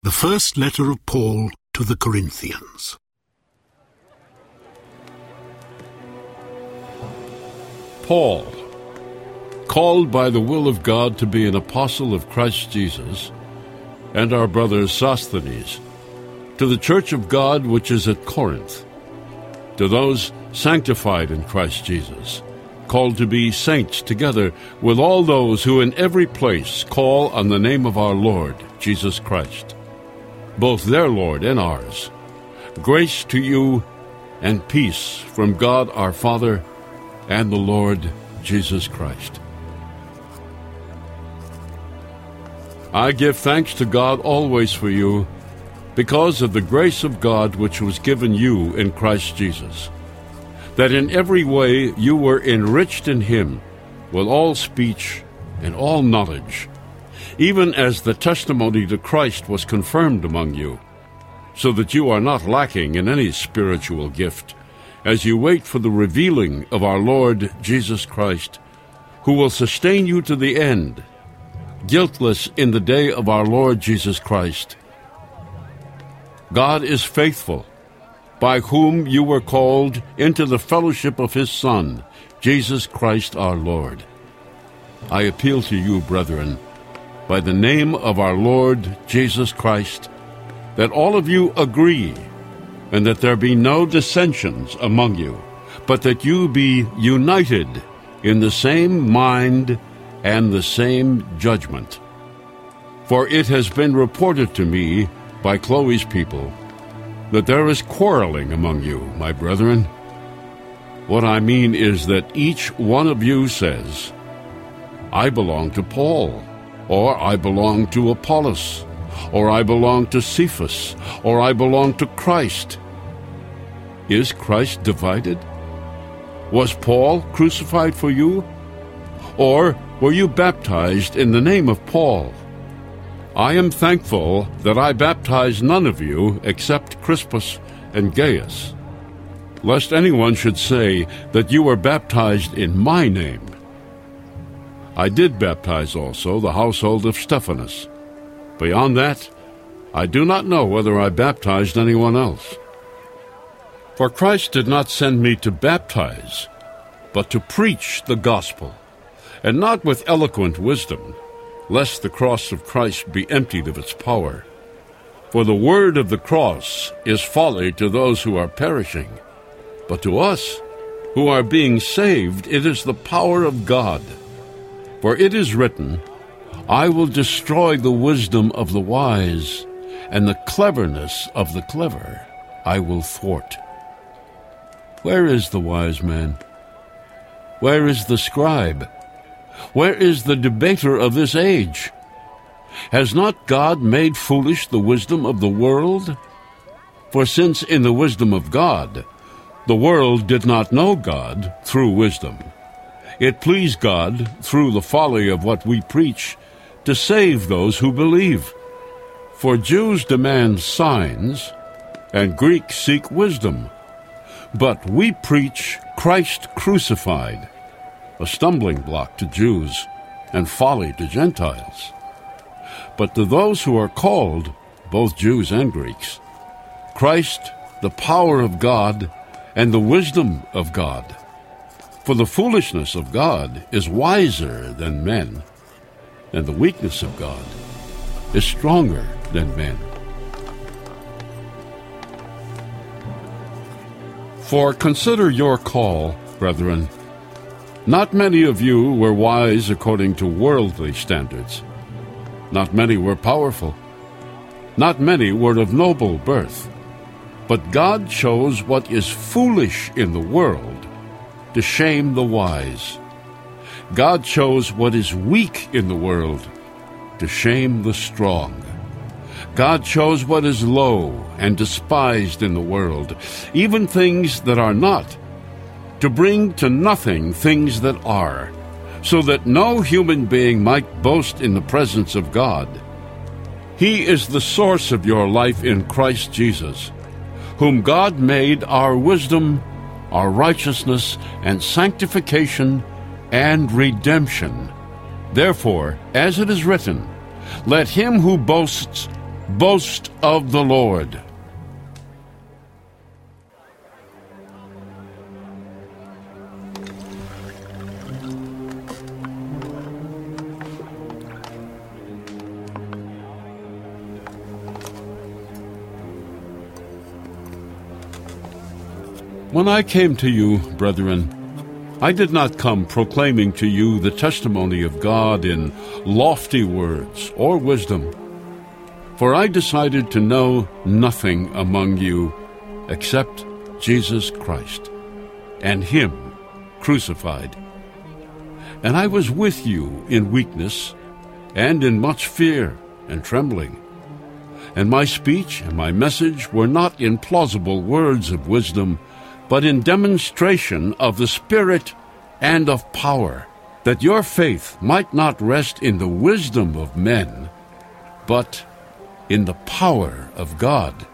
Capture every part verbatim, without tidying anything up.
The first letter of Paul to the Corinthians. Paul, called by the will of God to be an apostle of Christ Jesus, and our brother Sosthenes, to the church of God which is at Corinth, to those sanctified in Christ Jesus, called to be saints together with all those who in every place call on the name of our Lord Jesus Christ, both their Lord and ours. Grace to you and peace from God our Father and the Lord Jesus Christ. I give thanks to God always for you, because of the grace of God which was given you in Christ Jesus, that in every way you were enriched in him with all speech and all knowledge, even as the testimony to Christ was confirmed among you, so that you are not lacking in any spiritual gift, as you wait for the revealing of our Lord Jesus Christ, who will sustain you to the end, guiltless in the day of our Lord Jesus Christ. God is faithful, by whom you were called into the fellowship of his Son, Jesus Christ our Lord. I appeal to you, brethren, by the name of our Lord Jesus Christ, that all of you agree, and that there be no dissensions among you, but that you be united in the same mind and the same judgment. For it has been reported to me by Chloe's people that there is quarreling among you, my brethren. What I mean is that each one of you says, I belong to Paul, or I belong to Apollos, or I belong to Cephas, or I belong to Christ. Is Christ divided? Was Paul crucified for you? Or were you baptized in the name of Paul? I am thankful that I baptized none of you except Crispus and Gaius, lest anyone should say that you were baptized in my name. I did baptize also the household of Stephanas. Beyond that, I do not know whether I baptized anyone else. For Christ did not send me to baptize, but to preach the gospel, and not with eloquent wisdom, lest the cross of Christ be emptied of its power. For the word of the cross is folly to those who are perishing, but to us who are being saved it is the power of God. For it is written, I will destroy the wisdom of the wise, and the cleverness of the clever I will thwart. Where is the wise man? Where is the scribe? Where is the debater of this age? Has not God made foolish the wisdom of the world? For since in the wisdom of God, the world did not know God through wisdom, it pleased God, through the folly of what we preach, to save those who believe. For Jews demand signs, and Greeks seek wisdom. But we preach Christ crucified, a stumbling block to Jews and folly to Gentiles. But to those who are called, both Jews and Greeks, Christ, the power of God and the wisdom of God. For the foolishness of God is wiser than men, and the weakness of God is stronger than men. For consider your call, brethren. Not many of you were wise according to worldly standards. Not many were powerful. Not many were of noble birth. But God chose what is foolish in the world to shame the wise. God chose what is weak in the world to shame the strong. God chose what is low and despised in the world, even things that are not, to bring to nothing things that are, so that no human being might boast in the presence of God. He is the source of your life in Christ Jesus, whom God made our wisdom, our righteousness, and sanctification, and redemption. Therefore, as it is written, let him who boasts boast of the Lord. When I came to you, brethren, I did not come proclaiming to you the testimony of God in lofty words or wisdom, for I decided to know nothing among you except Jesus Christ, and Him crucified. And I was with you in weakness and in much fear and trembling. And my speech and my message were not in plausible words of wisdom, but in demonstration of the Spirit and of power, that your faith might not rest in the wisdom of men, but in the power of God.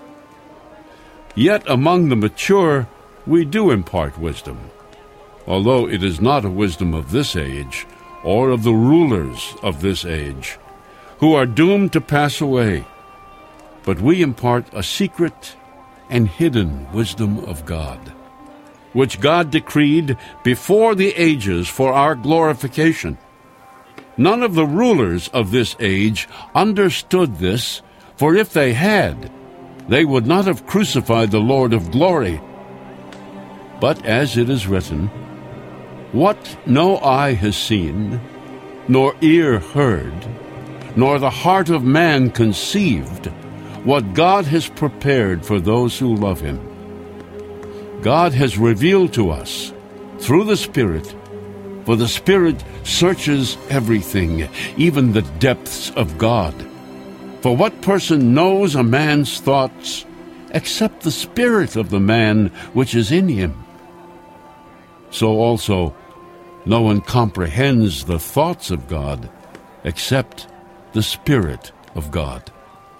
Yet among the mature we do impart wisdom, although it is not a wisdom of this age, or of the rulers of this age, who are doomed to pass away, but we impart a secret and hidden wisdom of God, which God decreed before the ages for our glorification. None of the rulers of this age understood this, for if they had, they would not have crucified the Lord of glory. But as it is written, what no eye has seen, nor ear heard, nor the heart of man conceived, what God has prepared for those who love Him. God has revealed to us through the Spirit, for the Spirit searches everything, even the depths of God. For what person knows a man's thoughts except the spirit of the man which is in him? So also no one comprehends the thoughts of God except the Spirit of God.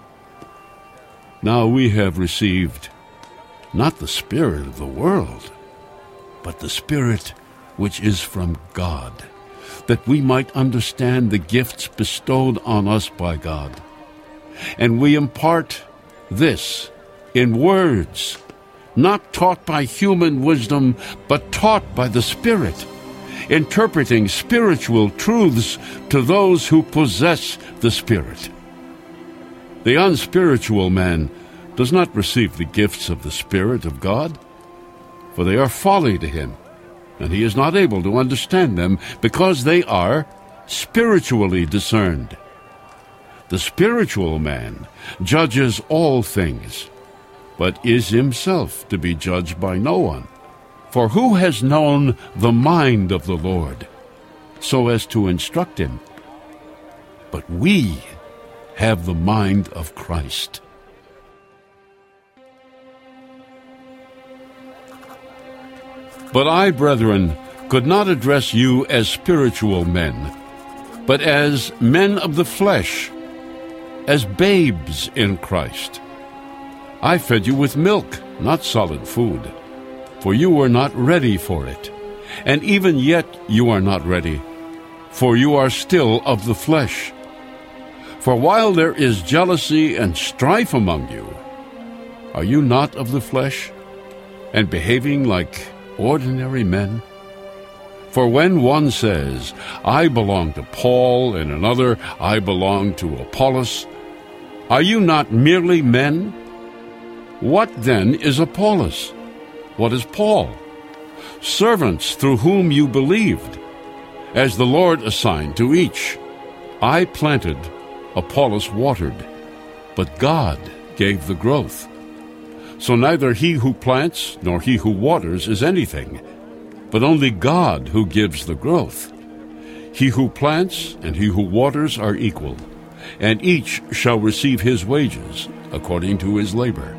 Now we have received not the spirit of the world, but the Spirit which is from God, that we might understand the gifts bestowed on us by God. And we impart this in words, not taught by human wisdom, but taught by the Spirit, interpreting spiritual truths to those who possess the Spirit. The unspiritual man does not receive the gifts of the Spirit of God, for they are folly to him, and he is not able to understand them, because they are spiritually discerned. The spiritual man judges all things, but is himself to be judged by no one. For who has known the mind of the Lord, so as to instruct him? But we have the mind of Christ. But I, brethren, could not address you as spiritual men, but as men of the flesh, as babes in Christ. I fed you with milk, not solid food, for you were not ready for it. And even yet you are not ready, for you are still of the flesh. For while there is jealousy and strife among you, are you not of the flesh, and behaving like ordinary men? For when one says, I belong to Paul, and another, I belong to Apollos, are you not merely men? What then is Apollos? What is Paul? Servants through whom you believed, as the Lord assigned to each. I planted, Apollos watered, but God gave the growth. So neither he who plants nor he who waters is anything, but only God who gives the growth. He who plants and he who waters are equal, and each shall receive his wages according to his labor.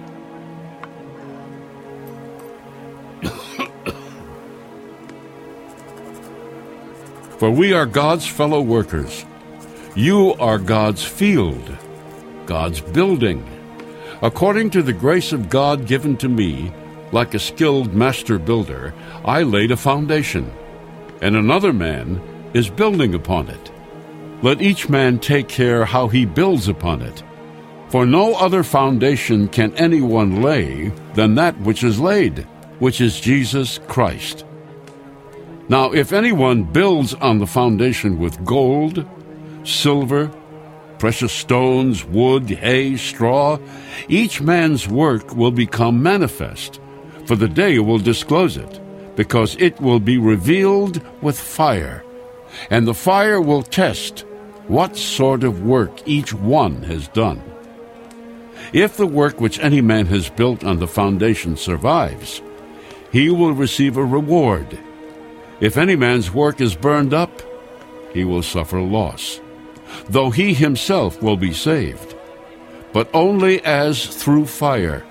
For we are God's fellow workers. You are God's field, God's building. According to the grace of God given to me, like a skilled master builder, I laid a foundation, and another man is building upon it. Let each man take care how he builds upon it. For no other foundation can anyone lay than that which is laid, which is Jesus Christ. Now, if anyone builds on the foundation with gold, silver, precious stones, wood, hay, straw, each man's work will become manifest, for the day will disclose it, because it will be revealed with fire, and the fire will test what sort of work each one has done. If the work which any man has built on the foundation survives, he will receive a reward. If any man's work is burned up, he will suffer loss, though he himself will be saved, but only as through fire.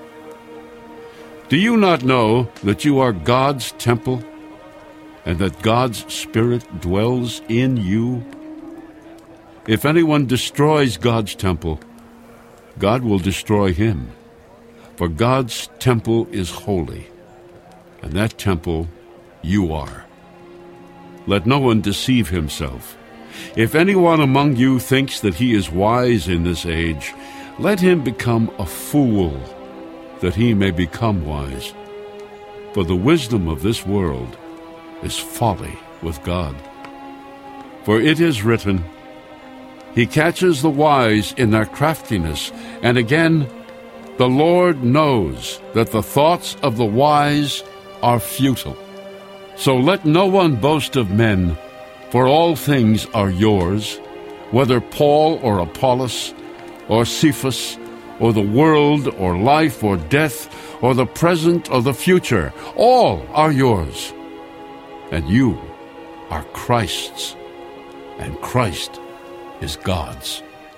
Do you not know that you are God's temple, and that God's Spirit dwells in you? If anyone destroys God's temple, God will destroy him, for God's temple is holy, and that temple you are. Let no one deceive himself. If anyone among you thinks that he is wise in this age, let him become a fool, that he may become wise. For the wisdom of this world is folly with God. For it is written, He catches the wise in their craftiness, and again, the Lord knows that the thoughts of the wise are futile. So let no one boast of men, for all things are yours, whether Paul or Apollos, or Cephas, or the world, or life, or death, or the present, or the future. All are yours, and you are Christ's, and Christ is God's.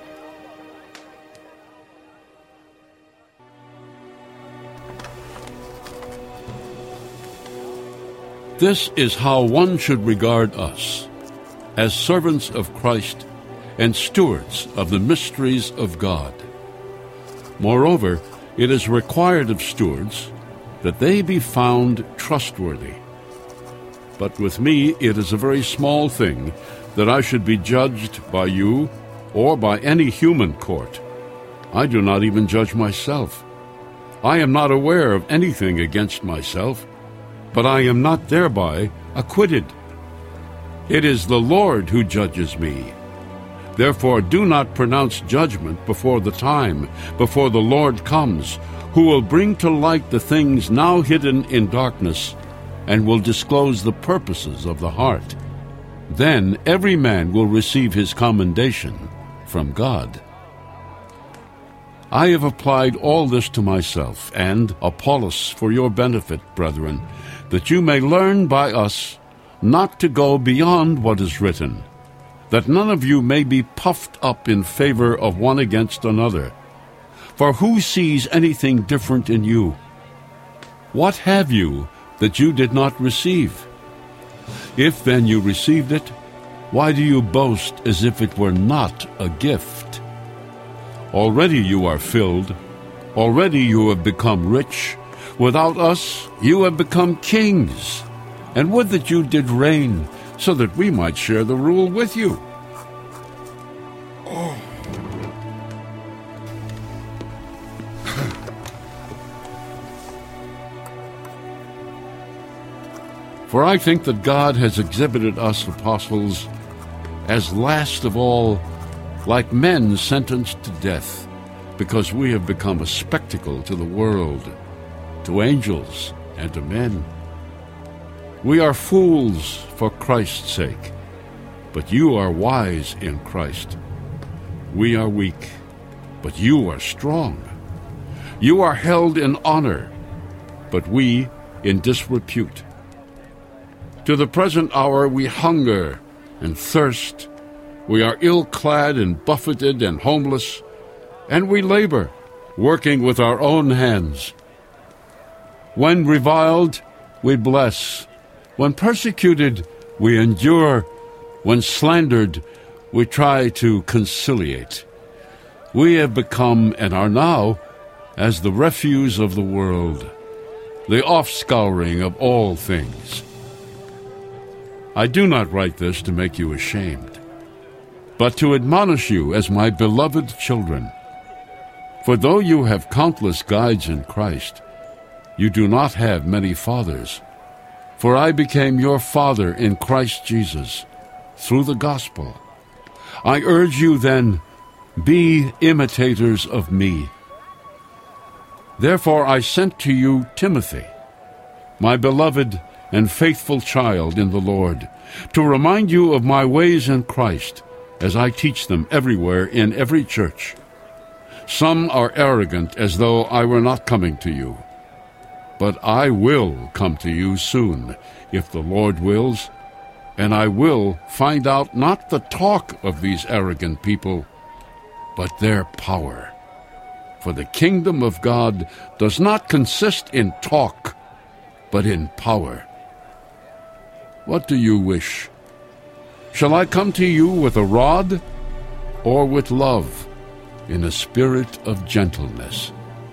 This is how one should regard us, as servants of Christ and stewards of the mysteries of God. Moreover, it is required of stewards that they be found trustworthy. But with me it is a very small thing that I should be judged by you or by any human court. I do not even judge myself. I am not aware of anything against myself, but I am not thereby acquitted. It is the Lord who judges me. Therefore do not pronounce judgment before the time, before the Lord comes, who will bring to light the things now hidden in darkness, and will disclose the purposes of the heart. Then every man will receive his commendation from God. I have applied all this to myself and Apollos for your benefit, brethren, that you may learn by us not to go beyond what is written, that none of you may be puffed up in favor of one against another. For who sees anything different in you? What have you that you did not receive? If then you received it, why do you boast as if it were not a gift? Already you are filled, already you have become rich. Without us you have become kings, and would that you did reign, so that we might share the rule with you. Oh. For I think that God has exhibited us apostles as last of all, like men sentenced to death, because we have become a spectacle to the world, to angels, and to men. We are fools for Christ's sake, but you are wise in Christ. We are weak, but you are strong. You are held in honor, but we in disrepute. To the present hour we hunger and thirst. We are ill-clad and buffeted and homeless, and we labor, working with our own hands. When reviled, we bless. When persecuted, we endure. When slandered, we try to conciliate. We have become, and are now, as the refuse of the world, the offscouring of all things. I do not write this to make you ashamed, but to admonish you as my beloved children. For though you have countless guides in Christ, you do not have many fathers. For I became your father in Christ Jesus, through the gospel. I urge you then, be imitators of me. Therefore I sent to you Timothy, my beloved and faithful child in the Lord, to remind you of my ways in Christ, as I teach them everywhere in every church. Some are arrogant, as though I were not coming to you. But I will come to you soon, if the Lord wills, and I will find out not the talk of these arrogant people, but their power. For the kingdom of God does not consist in talk, but in power. What do you wish? Shall I come to you with a rod, or with love, in a spirit of gentleness?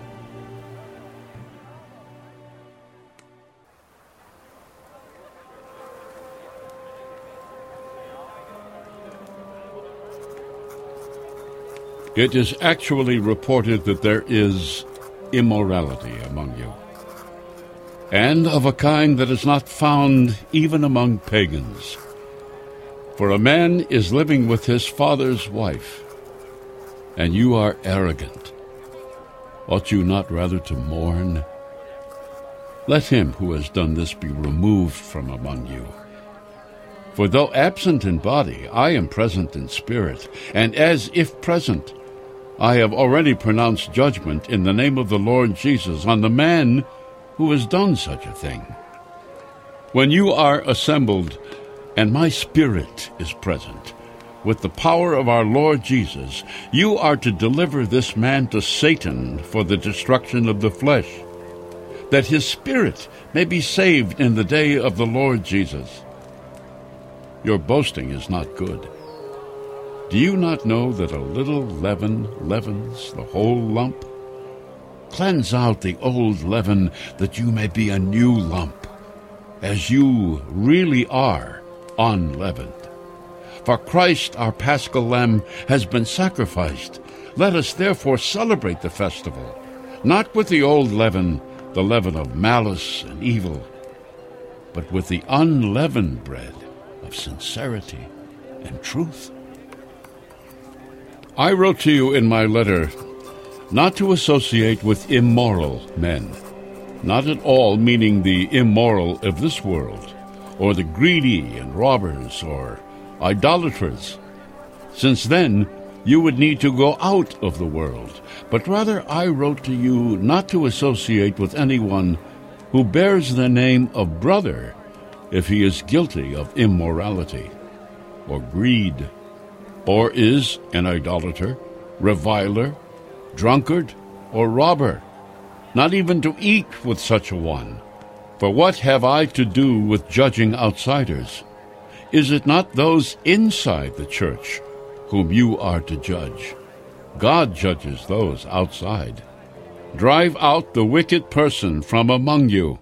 It is actually reported that there is immorality among you, and of a kind that is not found even among pagans. For a man is living with his father's wife, and you are arrogant. Ought you not rather to mourn? Let him who has done this be removed from among you. For though absent in body, I am present in spirit, and as if present, I have already pronounced judgment in the name of the Lord Jesus on the man who has done such a thing. When you are assembled, and my spirit is present, with the power of our Lord Jesus, you are to deliver this man to Satan for the destruction of the flesh, that his spirit may be saved in the day of the Lord Jesus. Your boasting is not good. Do you not know that a little leaven leavens the whole lump? Cleanse out the old leaven, that you may be a new lump, as you really are unleavened. For Christ, our paschal lamb, has been sacrificed. Let us therefore celebrate the festival, not with the old leaven, the leaven of malice and evil, but with the unleavened bread of sincerity and truth. I wrote to you in my letter not to associate with immoral men, not at all meaning the immoral of this world, or the greedy and robbers, or idolaters, since then you would need to go out of the world. But rather I wrote to you not to associate with anyone who bears the name of brother if he is guilty of immorality, or greed, or is an idolater, reviler, drunkard, or robber, not even to eat with such a one. For what have I to do with judging outsiders? Is it not those inside the church whom you are to judge? God judges those outside. Drive out the wicked person from among you.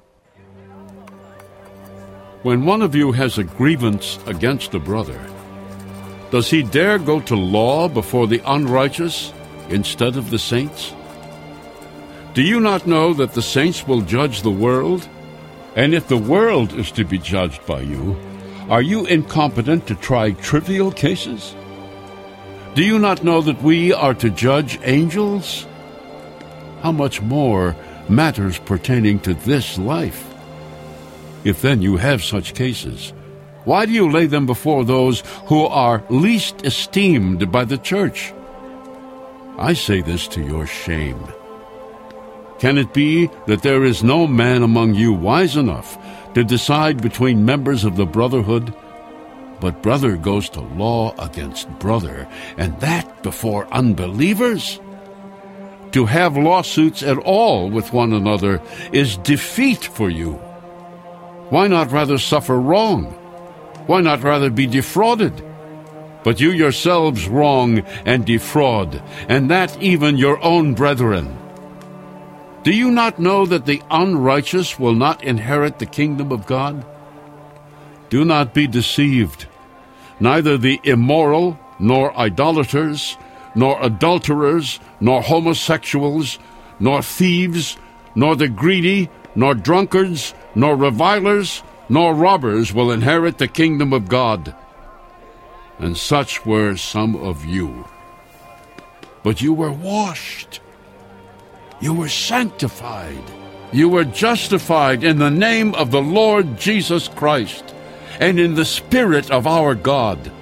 When one of you has a grievance against a brother, does he dare go to law before the unrighteous instead of the saints? Do you not know that the saints will judge the world? And if the world is to be judged by you, are you incompetent to try trivial cases? Do you not know that we are to judge angels? How much more matters pertaining to this life? If then you have such cases, why do you lay them before those who are least esteemed by the church? I say this to your shame. Can it be that there is no man among you wise enough to decide between members of the brotherhood? But brother goes to law against brother, and that before unbelievers? To have lawsuits at all with one another is defeat for you. Why not rather suffer wrong? Why not rather be defrauded? But you yourselves wrong and defraud, and that even your own brethren. Do you not know that the unrighteous will not inherit the kingdom of God? Do not be deceived. Neither the immoral, nor idolaters, nor adulterers, nor homosexuals, nor thieves, nor the greedy, nor drunkards, nor revilers, nor robbers will inherit the kingdom of God. And such were some of you. But you were washed, you were sanctified, you were justified in the name of the Lord Jesus Christ, and in the Spirit of our God.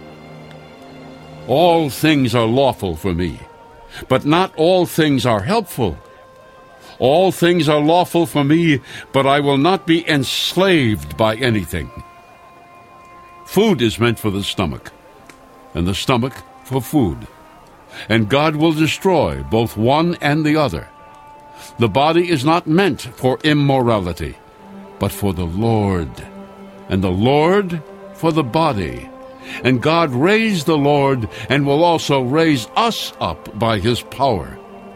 All things are lawful for me, but not all things are helpful. All things are lawful for me, but I will not be enslaved by anything. Food is meant for the stomach, and the stomach for food. And God will destroy both one and the other. The body is not meant for immorality, but for the Lord, and the Lord for the body. And God raised the Lord, and will also raise us up by his power.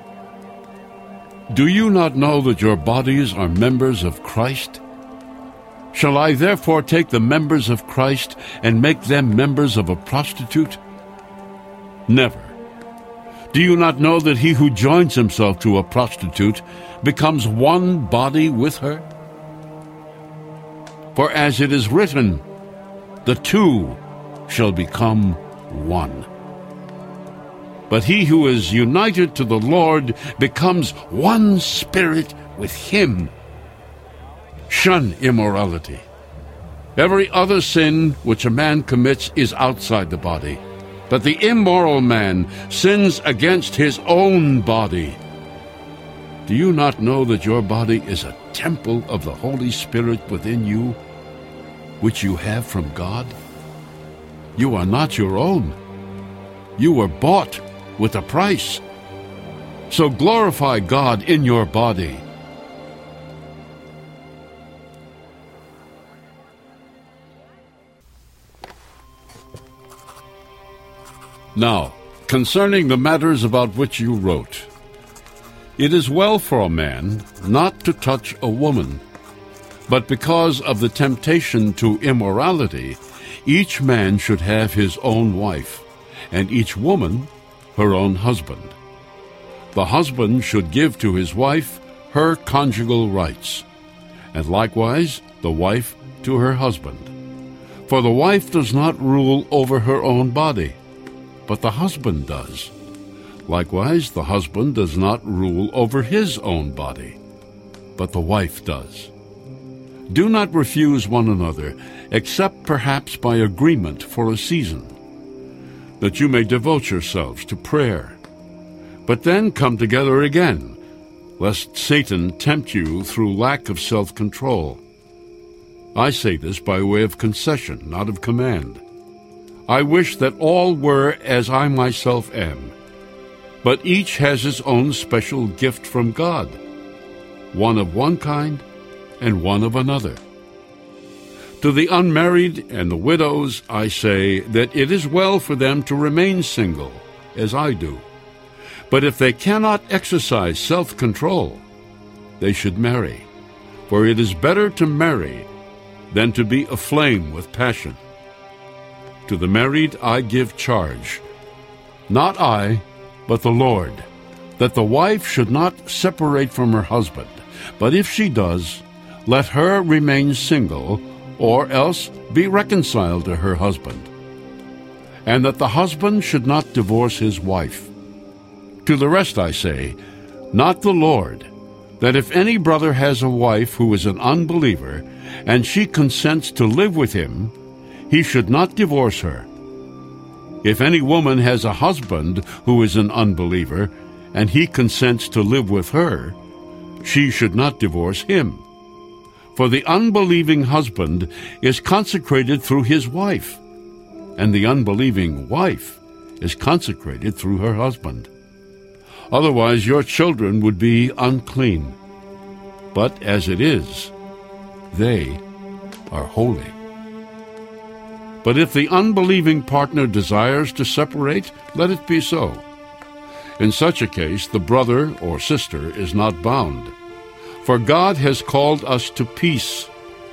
Do you not know that your bodies are members of Christ? Shall I therefore take the members of Christ and make them members of a prostitute? Never. Do you not know that he who joins himself to a prostitute becomes one body with her? For as it is written, the two shall become one. But he who is united to the Lord becomes one spirit with him. Shun immorality. Every other sin which a man commits is outside the body, but the immoral man sins against his own body. Do you not know that your body is a temple of the Holy Spirit within you, which you have from God? You are not your own. You were bought with a price. So glorify God in your body. Now, concerning the matters about which you wrote, it is well for a man not to touch a woman, but because of the temptation to immorality, each man should have his own wife, and each woman her own husband. The husband should give to his wife her conjugal rights, and likewise the wife to her husband. For the wife does not rule over her own body, but the husband does. Likewise, the husband does not rule over his own body, but the wife does. Do not refuse one another, except perhaps by agreement for a season, that you may devote yourselves to prayer. But then come together again, lest Satan tempt you through lack of self-control. I say this by way of concession, not of command. I wish that all were as I myself am, but each has his own special gift from God, one of one kind and one of another. To the unmarried and the widows I say that it is well for them to remain single, as I do. But if they cannot exercise self-control, they should marry, for it is better to marry than to be aflame with passion. To the married I give charge, not I, but the Lord, that the wife should not separate from her husband, but if she does, let her remain single, or else be reconciled to her husband, and that the husband should not divorce his wife. To the rest I say, not the Lord, that if any brother has a wife who is an unbeliever, and she consents to live with him, he should not divorce her. If any woman has a husband who is an unbeliever, and he consents to live with her, she should not divorce him. For the unbelieving husband is consecrated through his wife, and the unbelieving wife is consecrated through her husband. Otherwise your children would be unclean. But as it is, they are holy. But if the unbelieving partner desires to separate, let it be so. In such a case, the brother or sister is not bound, for God has called us to peace.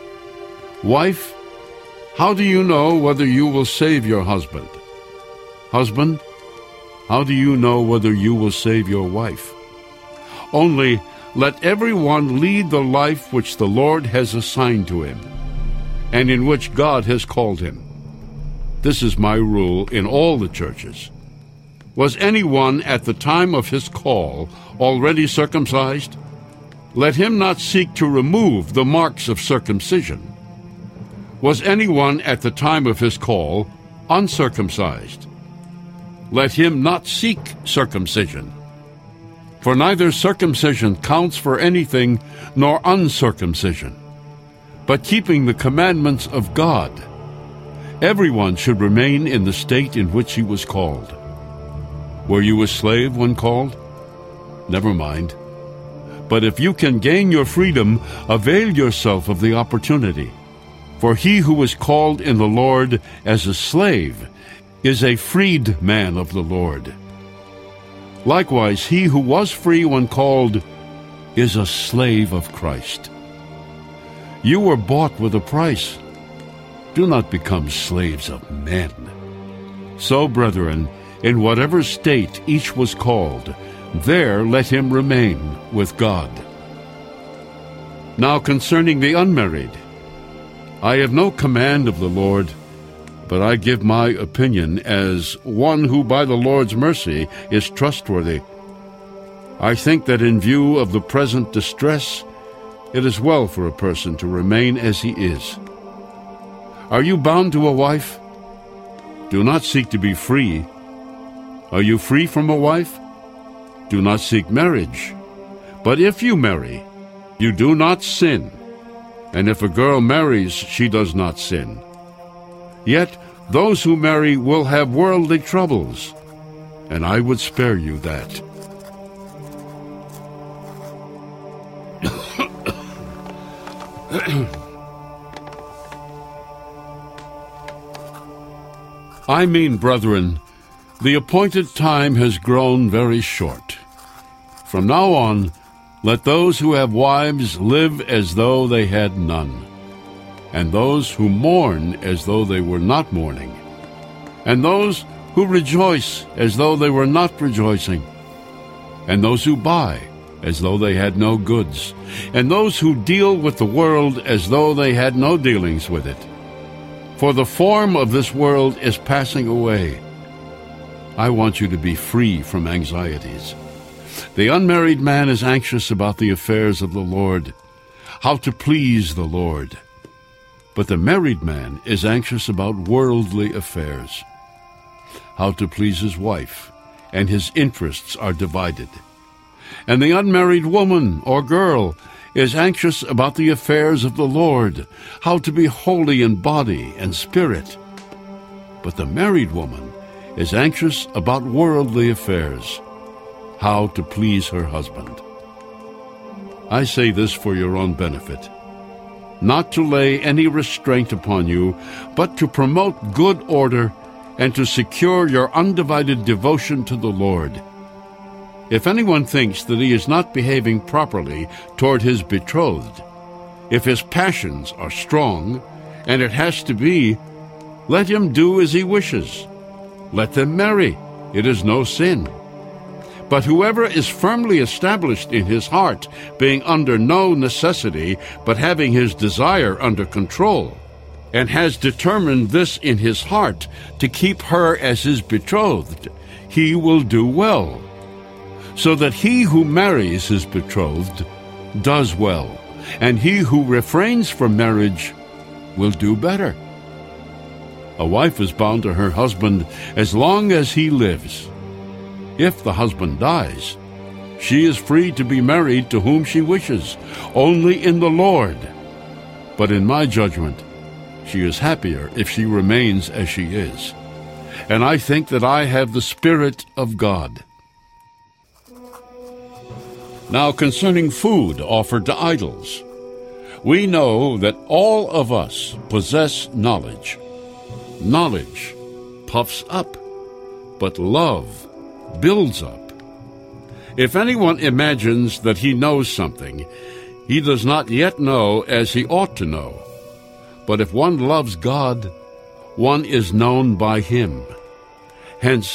Wife, how do you know whether you will save your husband? Husband, how do you know whether you will save your wife? Only let everyone lead the life which the Lord has assigned to him, and in which God has called him. This is my rule in all the churches. Was anyone at the time of his call already circumcised? Let him not seek to remove the marks of circumcision. Was anyone at the time of his call uncircumcised? Let him not seek circumcision. For neither circumcision counts for anything nor uncircumcision, but keeping the commandments of God. Everyone should remain in the state in which he was called. Were you a slave when called? Never mind. But if you can gain your freedom, avail yourself of the opportunity. For he who was called in the Lord as a slave is a freed man of the Lord. Likewise, he who was free when called is a slave of Christ. You were bought with a price. Do not become slaves of men. So, brethren, in whatever state each was called, there let him remain with God. Now concerning the unmarried, I have no command of the Lord, but I give my opinion as one who by the Lord's mercy is trustworthy. I think that in view of the present distress, it is well for a person to remain as he is. Are you bound to a wife? Do not seek to be free. Are you free from a wife? Do not seek marriage. But if you marry, you do not sin. And if a girl marries, she does not sin. Yet those who marry will have worldly troubles, and I would spare you that. I mean, brethren, the appointed time has grown very short. From now on, let those who have wives live as though they had none, and those who mourn as though they were not mourning, and those who rejoice as though they were not rejoicing, and those who buy as though they had no goods, and those who deal with the world as though they had no dealings with it. For the form of this world is passing away. I want you to be free from anxieties. The unmarried man is anxious about the affairs of the Lord, how to please the Lord. But the married man is anxious about worldly affairs, how to please his wife, and his interests are divided. And the unmarried woman or girl is anxious about the affairs of the Lord, how to be holy in body and spirit. But the married woman is anxious about worldly affairs, how to please her husband. I say this for your own benefit, not to lay any restraint upon you, but to promote good order and to secure your undivided devotion to the Lord. If anyone thinks that he is not behaving properly toward his betrothed, if his passions are strong, and it has to be, let him do as he wishes. Let them marry. It is no sin. But whoever is firmly established in his heart, being under no necessity, but having his desire under control, and has determined this in his heart, to keep her as his betrothed, he will do well. So that he who marries his betrothed does well, and he who refrains from marriage will do better. A wife is bound to her husband as long as he lives. If the husband dies, she is free to be married to whom she wishes, only in the Lord. But in my judgment, she is happier if she remains as she is. And I think that I have the Spirit of God. Now concerning food offered to idols, we know that all of us possess knowledge. Knowledge puffs up, but love builds up. If anyone imagines that he knows something, he does not yet know as he ought to know. But if one loves God, one is known by him. Hence,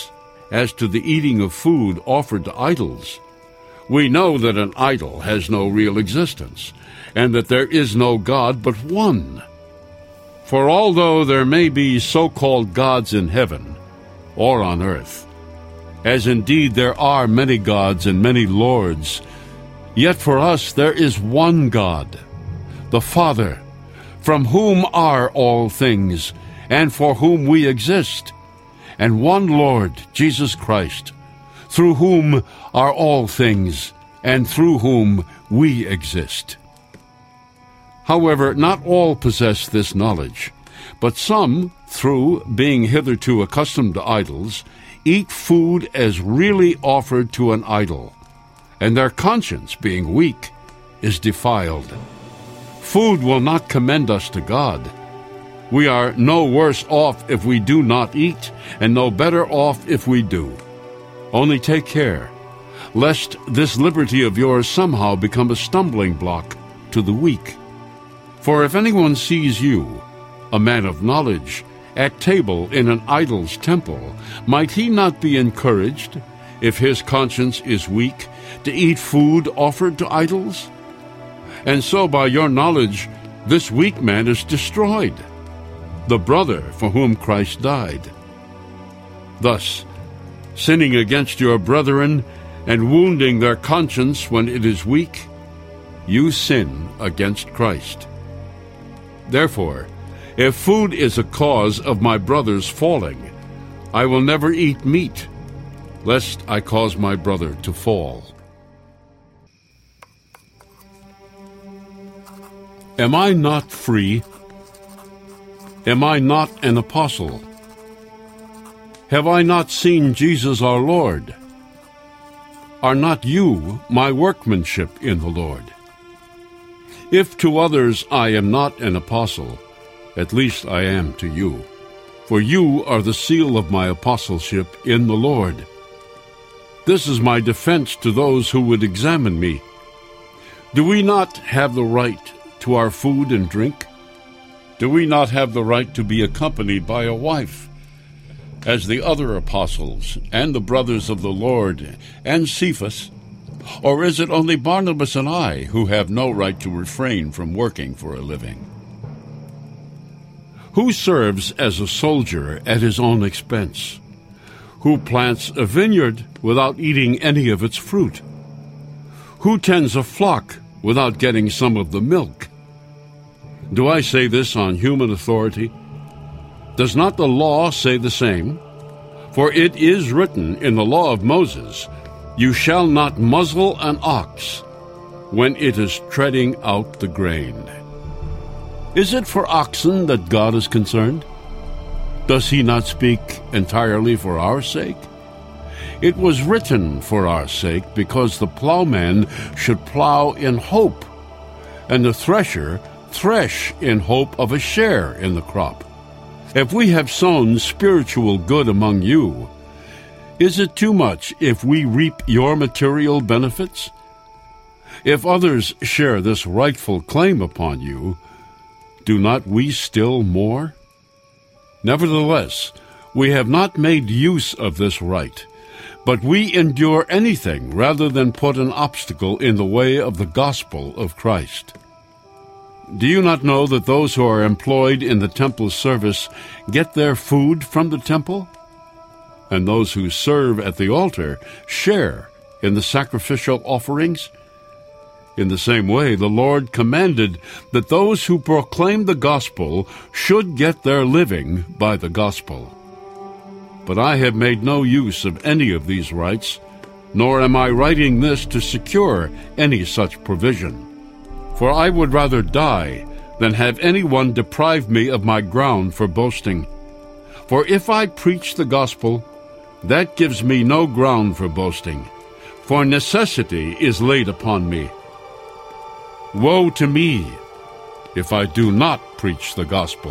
as to the eating of food offered to idols, we know that an idol has no real existence, and that there is no God but one. For although there may be so-called gods in heaven or on earth, as indeed there are many gods and many lords, yet for us there is one God, the Father, from whom are all things, and for whom we exist, and one Lord, Jesus Christ, through whom are all things, and through whom we exist. However, not all possess this knowledge, but some, through being hitherto accustomed to idols, eat food as really offered to an idol, and their conscience, being weak, is defiled. Food will not commend us to God. We are no worse off if we do not eat, and no better off if we do. Only take care, lest this liberty of yours somehow become a stumbling block to the weak. For if anyone sees you, a man of knowledge, at table in an idol's temple, might he not be encouraged, if his conscience is weak, to eat food offered to idols? And so by your knowledge this weak man is destroyed, the brother for whom Christ died. Thus, sinning against your brethren and wounding their conscience when it is weak, you sin against Christ. Therefore, if food is a cause of my brother's falling, I will never eat meat, lest I cause my brother to fall. Am I not free? Am I not an apostle? Have I not seen Jesus our Lord? Are not you my workmanship in the Lord? If to others I am not an apostle, at least I am to you, for you are the seal of my apostleship in the Lord. This is my defense to those who would examine me. Do we not have the right to our food and drink? Do we not have the right to be accompanied by a wife, as the other apostles and the brothers of the Lord and Cephas? Or is it only Barnabas and I who have no right to refrain from working for a living? Who serves as a soldier at his own expense? Who plants a vineyard without eating any of its fruit? Who tends a flock without getting some of the milk? Do I say this on human authority? Does not the law say the same? For it is written in the law of Moses, "You shall not muzzle an ox when it is treading out the grain." Is it for oxen that God is concerned? Does he not speak entirely for our sake? It was written for our sake, because the plowman should plow in hope, and the thresher thresh in hope of a share in the crop. If we have sown spiritual good among you, is it too much if we reap your material benefits? If others share this rightful claim upon you, do not we still more? Nevertheless, we have not made use of this right, but we endure anything rather than put an obstacle in the way of the gospel of Christ. Do you not know that those who are employed in the temple service get their food from the temple? And those who serve at the altar share in the sacrificial offerings? In the same way, the Lord commanded that those who proclaim the gospel should get their living by the gospel. But I have made no use of any of these rights, nor am I writing this to secure any such provision. For I would rather die than have anyone deprive me of my ground for boasting. For if I preach the gospel, that gives me no ground for boasting, for necessity is laid upon me. Woe to me if I do not preach the gospel.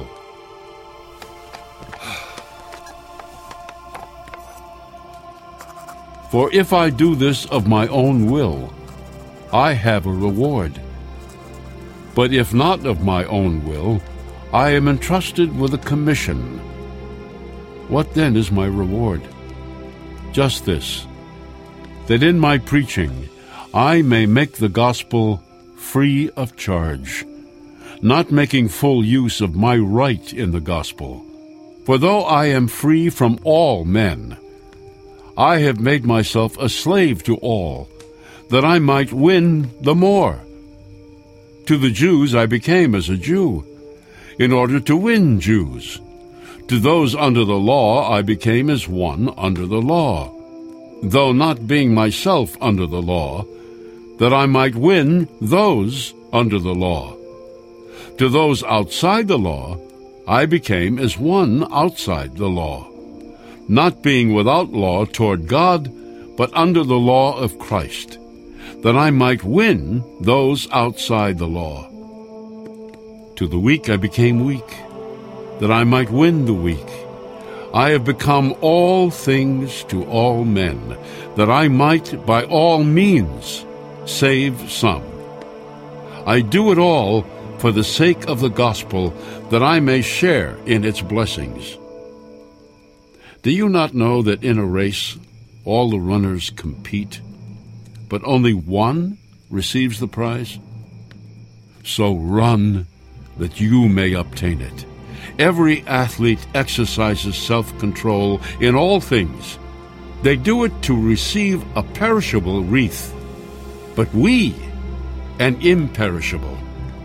For if I do this of my own will, I have a reward. But if not of my own will, I am entrusted with a commission. What then is my reward? just this, that in my preaching I may make the gospel free of charge, not making full use of my right in the gospel. For though I am free from all men, I have made myself a slave to all, that I might win the more. To the Jews I became as a Jew, in order to win Jews. To those under the law I became as one under the law, though not being myself under the law, that I might win those under the law. To those outside the law I became as one outside the law, not being without law toward God, but under the law of Christ, that I might win those outside the law. To the weak I became weak, that I might win the weak. I have become all things to all men, that I might by all means save some. I do it all for the sake of the gospel, that I may share in its blessings. Do you not know that in a race all the runners compete, but only one receives the prize? So run that you may obtain it. Every athlete exercises self-control in all things. They do it to receive a perishable wreath, but we an imperishable.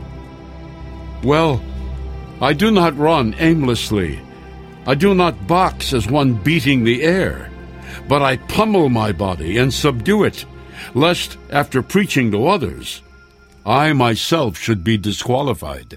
Well, I do not run aimlessly. I do not box as one beating the air, but I pummel my body and subdue it, lest, after preaching to others, I myself should be disqualified.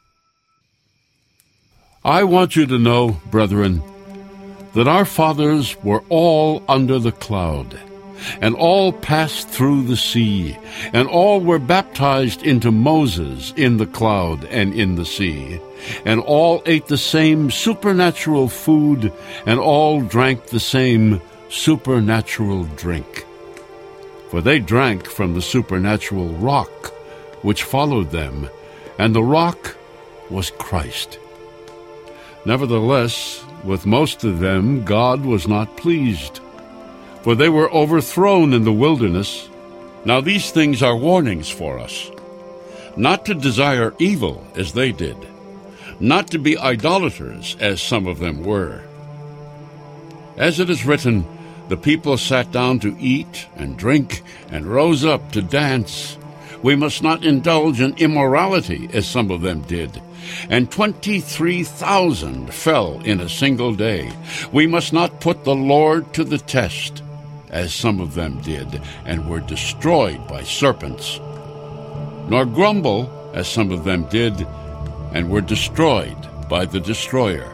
I want you to know, brethren, that our fathers were all under the cloud, and all passed through the sea, and all were baptized into Moses in the cloud and in the sea, and all ate the same supernatural food, and all drank the same supernatural drink. For they drank from the supernatural rock which followed them, and the rock was Christ. Nevertheless, with most of them God was not pleased, for they were overthrown in the wilderness. Now these things are warnings for us, not to desire evil as they did, not to be idolaters as some of them were. As it is written, the people sat down to eat and drink and rose up to dance. We must not indulge in immorality as some of them did. And twenty-three thousand fell in a single day. We must not put the Lord to the test, as some of them did, and were destroyed by serpents. Nor grumble, as some of them did, and were destroyed by the destroyer.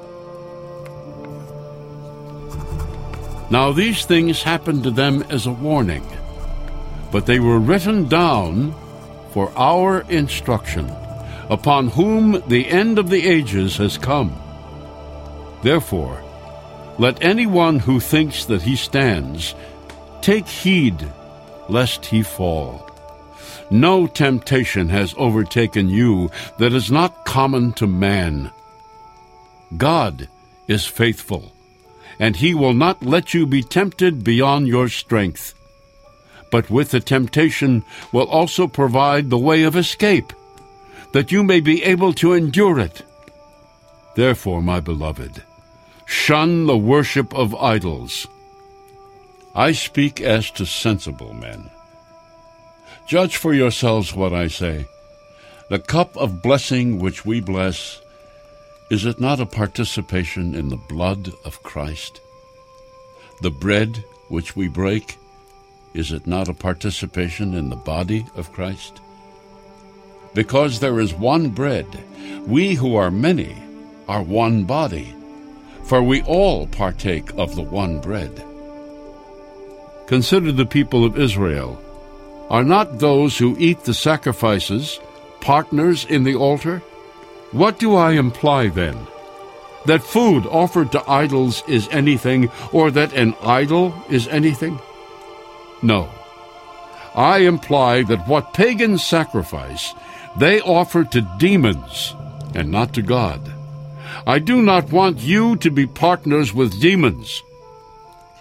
Now these things happened to them as a warning, but they were written down for our instruction, upon whom the end of the ages has come. Therefore, let anyone who thinks that he stands take heed lest he fall. No temptation has overtaken you that is not common to man. God is faithful, and he will not let you be tempted beyond your strength, but with the temptation will also provide the way of escape, that you may be able to endure it. Therefore, my beloved, shun the worship of idols. I speak as to sensible men. Judge for yourselves what I say. The cup of blessing which we bless, is it not a participation in the blood of Christ? The bread which we break, is it not a participation in the body of Christ? Because there is one bread, we who are many are one body, for we all partake of the one bread. Consider the people of Israel. Are not those who eat the sacrifices partners in the altar? What do I imply then? That food offered to idols is anything, or that an idol is anything? No. I imply that what pagans sacrifice, they offer to demons and not to God. I do not want you to be partners with demons.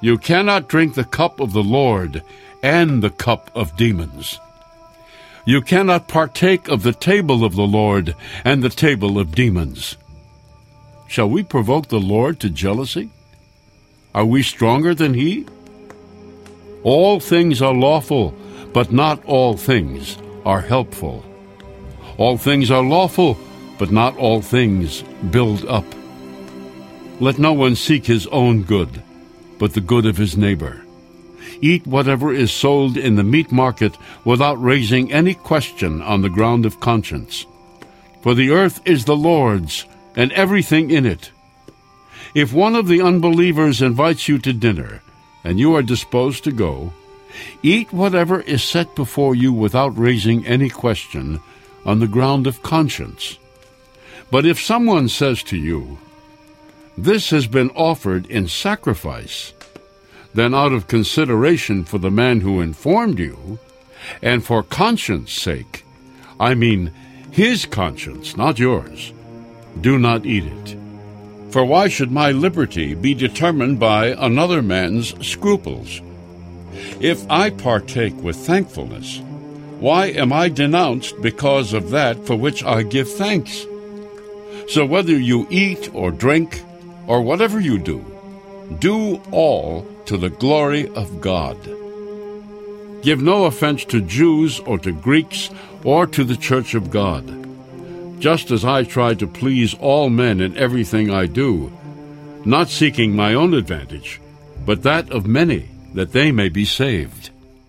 You cannot drink the cup of the Lord and the cup of demons. You cannot partake of the table of the Lord and the table of demons. Shall we provoke the Lord to jealousy? Are we stronger than he? All things are lawful, but not all things are helpful. All things are lawful, but not all things build up. Let no one seek his own good, but the good of his neighbor. Eat whatever is sold in the meat market without raising any question on the ground of conscience. For the earth is the Lord's, and everything in it. If one of the unbelievers invites you to dinner, and you are disposed to go, eat whatever is set before you without raising any question on the ground of conscience. But if someone says to you, "This has been offered in sacrifice," then out of consideration for the man who informed you, and for conscience sake, I mean his conscience, not yours, do not eat it. For why should my liberty be determined by another man's scruples? If I partake with thankfulness, why am I denounced because of that for which I give thanks? So whether you eat or drink, or whatever you do, do all to the glory of God. Give no offense to Jews or to Greeks or to the church of God, just as I try to please all men in everything I do, not seeking my own advantage, but that of many, that they may be saved.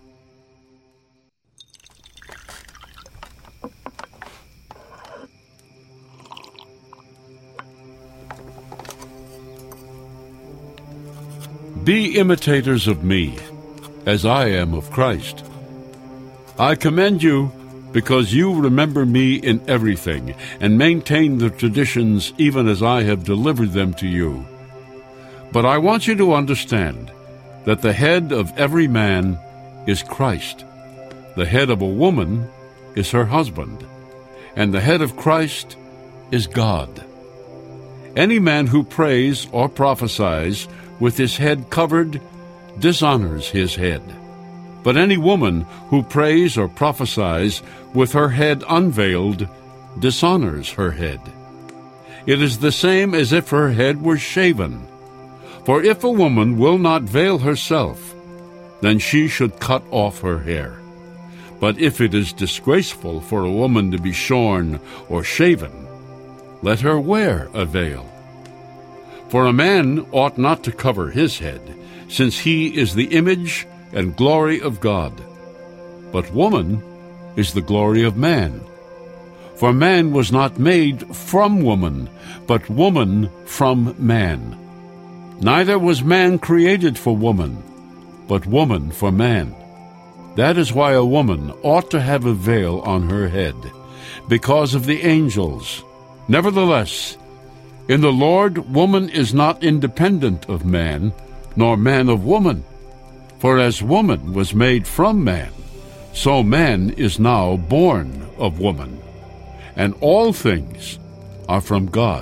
Be imitators of me, as I am of Christ. I commend you because you remember me in everything, and maintain the traditions even as I have delivered them to you. But I want you to understand that the head of every man is Christ. The head of a woman is her husband, and the head of Christ is God. Any man who prays or prophesies with his head covered dishonors his head. But any woman who prays or prophesies with her head unveiled dishonors her head. It is the same as if her head were shaven. For if a woman will not veil herself, then she should cut off her hair. But if it is disgraceful for a woman to be shorn or shaven, let her wear a veil. For a man ought not to cover his head, since he is the image and glory of God. But woman is the glory of man. For man was not made from woman, but woman from man. Neither was man created for woman, but woman for man. That is why a woman ought to have a veil on her head, because of the angels. Nevertheless, in the Lord, woman is not independent of man, nor man of woman. For as woman was made from man, so man is now born of woman. And all things are from God.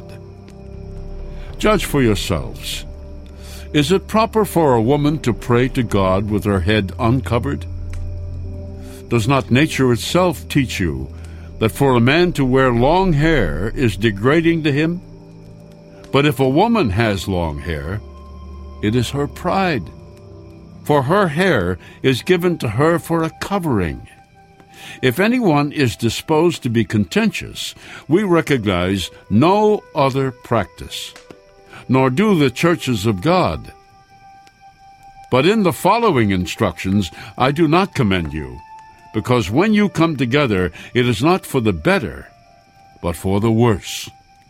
Judge for yourselves. Is it proper for a woman to pray to God with her head uncovered? Does not nature itself teach you that for a man to wear long hair is degrading to him? But if a woman has long hair, it is her pride, for her hair is given to her for a covering. If anyone is disposed to be contentious, we recognize no other practice, nor do the churches of God. But in the following instructions I do not commend you, because when you come together, it is not for the better, but for the worse.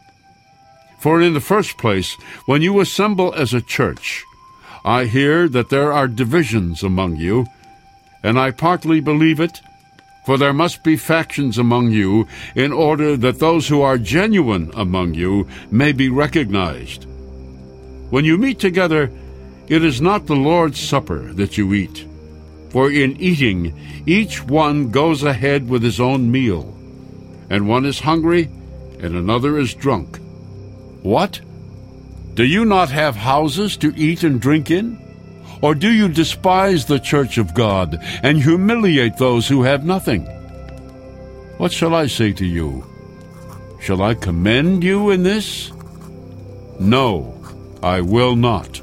For in the first place, when you assemble as a church, I hear that there are divisions among you, and I partly believe it, for there must be factions among you, in order that those who are genuine among you may be recognized. When you meet together, it is not the Lord's Supper that you eat, for in eating each one goes ahead with his own meal, and one is hungry, and another is drunk. What? Do you not have houses to eat and drink in? Or do you despise the church of God and humiliate those who have nothing? What shall I say to you? Shall I commend you in this? No, I will not.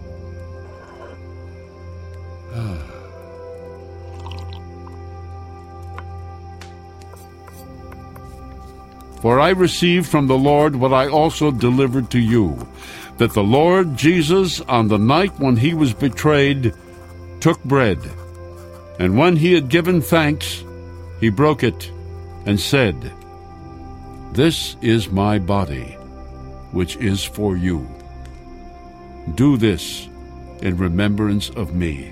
For I received from the Lord what I also delivered to you, that the Lord Jesus, on the night when he was betrayed, took bread, and when he had given thanks, he broke it, and said, "This is my body, which is for you. Do this in remembrance of me."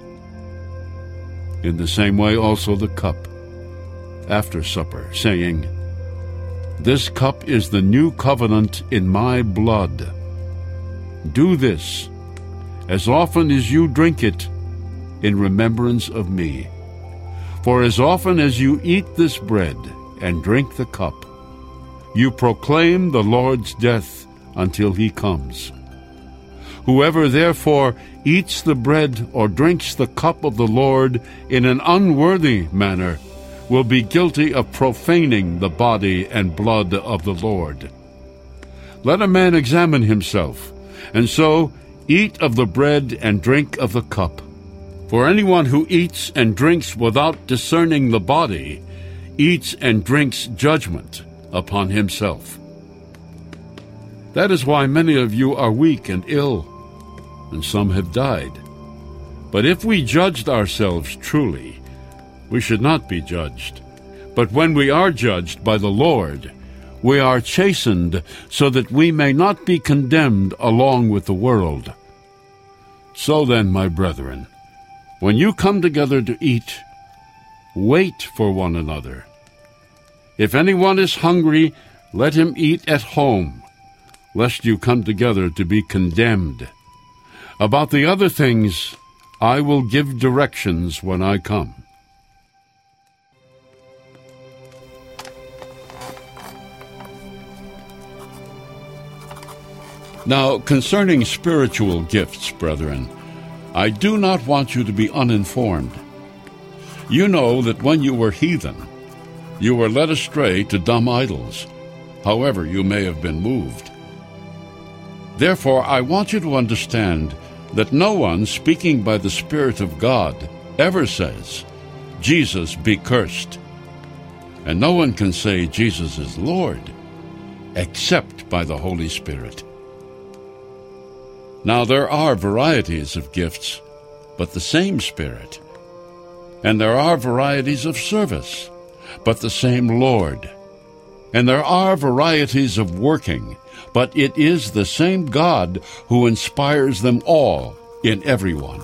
In the same way also the cup, after supper, saying, "This cup is the new covenant in my blood. Do this, as often as you drink it, in remembrance of me. For as often as you eat this bread and drink the cup, you proclaim the Lord's death until he comes. Whoever therefore eats the bread or drinks the cup of the Lord in an unworthy manner will be guilty of profaning the body and blood of the Lord. Let a man examine himself, and so eat of the bread and drink of the cup. For anyone who eats and drinks without discerning the body eats and drinks judgment upon himself. That is why many of you are weak and ill, and some have died. But if we judged ourselves truly, we should not be judged. But when we are judged by the Lord, we are chastened so that we may not be condemned along with the world. So then, my brethren, when you come together to eat, wait for one another. If anyone is hungry, let him eat at home, lest you come together to be condemned. About the other things, I will give directions when I come. Now, concerning spiritual gifts, brethren, I do not want you to be uninformed. You know that when you were heathen, you were led astray to dumb idols, however you may have been moved. Therefore, I want you to understand that no one speaking by the Spirit of God ever says, "Jesus be cursed." And no one can say Jesus is Lord, except by the Holy Spirit. Now there are varieties of gifts, but the same Spirit. And there are varieties of service, but the same Lord. And there are varieties of working, but it is the same God who inspires them all in everyone.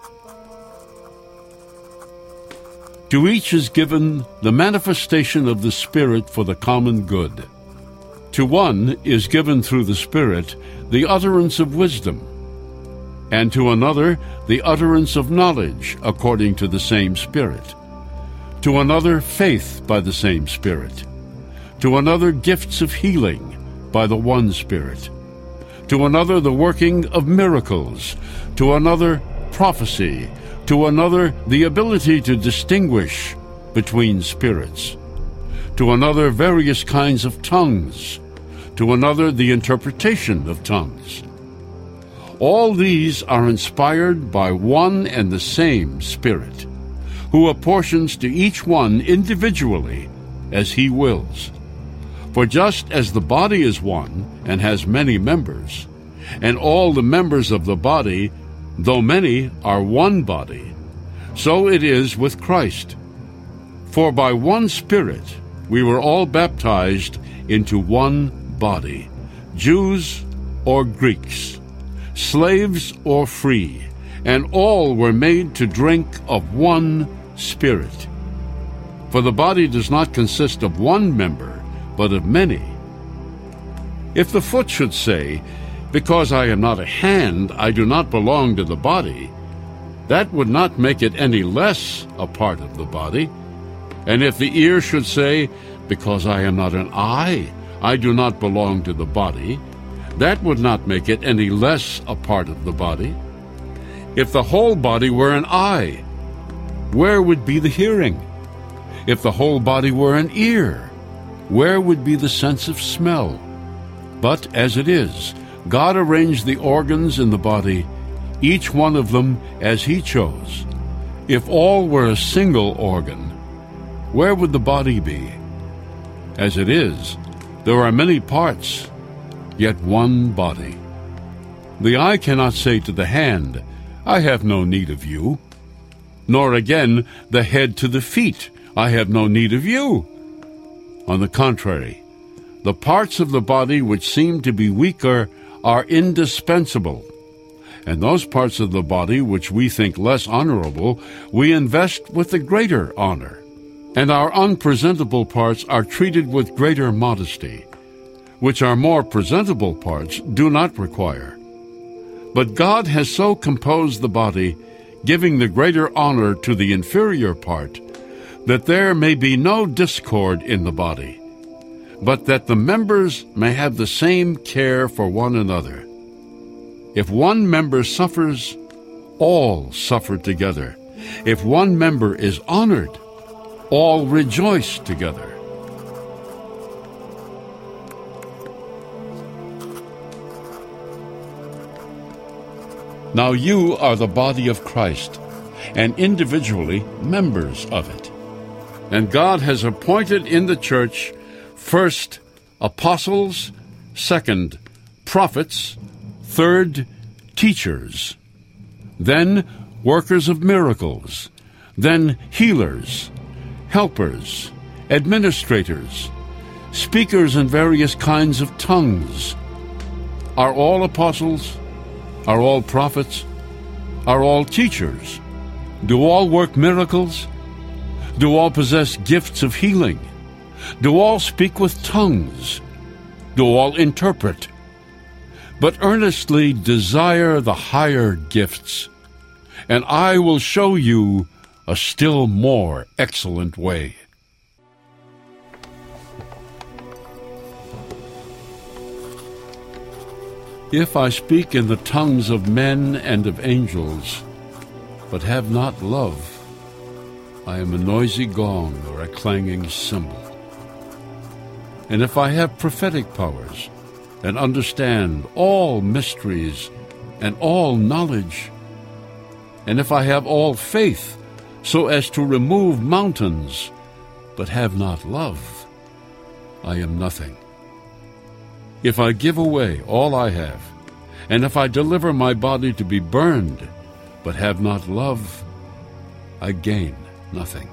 To each is given the manifestation of the Spirit for the common good. To one is given through the Spirit the utterance of wisdom, and to another the utterance of knowledge according to the same Spirit. To another faith by the same Spirit. To another gifts of healing by the one Spirit. To another the working of miracles. To another prophecy. To another the ability to distinguish between spirits. To another various kinds of tongues. To another the interpretation of tongues. All these are inspired by one and the same Spirit, who apportions to each one individually as he wills. For just as the body is one and has many members, and all the members of the body, though many, are one body, so it is with Christ. For by one Spirit we were all baptized into one body, Jews or Greeks, slaves or free, and all were made to drink of one Spirit. For the body does not consist of one member, but of many. If the foot should say, "Because I am not a hand, I do not belong to the body," that would not make it any less a part of the body. And if the ear should say, "Because I am not an eye, I do not belong to the body," that would not make it any less a part of the body. If the whole body were an eye, where would be the hearing? If the whole body were an ear, where would be the sense of smell? But as it is, God arranged the organs in the body, each one of them as He chose. If all were a single organ, where would the body be? As it is, there are many parts, yet one body. The eye cannot say to the hand, I have no need of you, nor again the head to the feet, I have no need of you. On the contrary, the parts of the body which seem to be weaker are indispensable, and those parts of the body which we think less honorable we invest with the greater honor, and our unpresentable parts are treated with greater modesty, which our more presentable parts do not require. But God has so composed the body, giving the greater honor to the inferior part, that there may be no discord in the body, but that the members may have the same care for one another. If one member suffers, all suffer together. If one member is honored, all rejoice together. Now you are the body of Christ, and individually members of it. And God has appointed in the church, first, apostles, second, prophets, third, teachers, then workers of miracles, then healers, helpers, administrators, speakers in various kinds of tongues. Are all apostles? Are all prophets? Are all teachers? Do all work miracles? Do all possess gifts of healing? Do all speak with tongues? Do all interpret? But earnestly desire the higher gifts, and I will show you a still more excellent way. If I speak in the tongues of men and of angels, but have not love, I am a noisy gong or a clanging cymbal. And if I have prophetic powers, and understand all mysteries and all knowledge, and if I have all faith so as to remove mountains, but have not love, I am nothing. If I give away all I have, and if I deliver my body to be burned, but have not love, I gain nothing.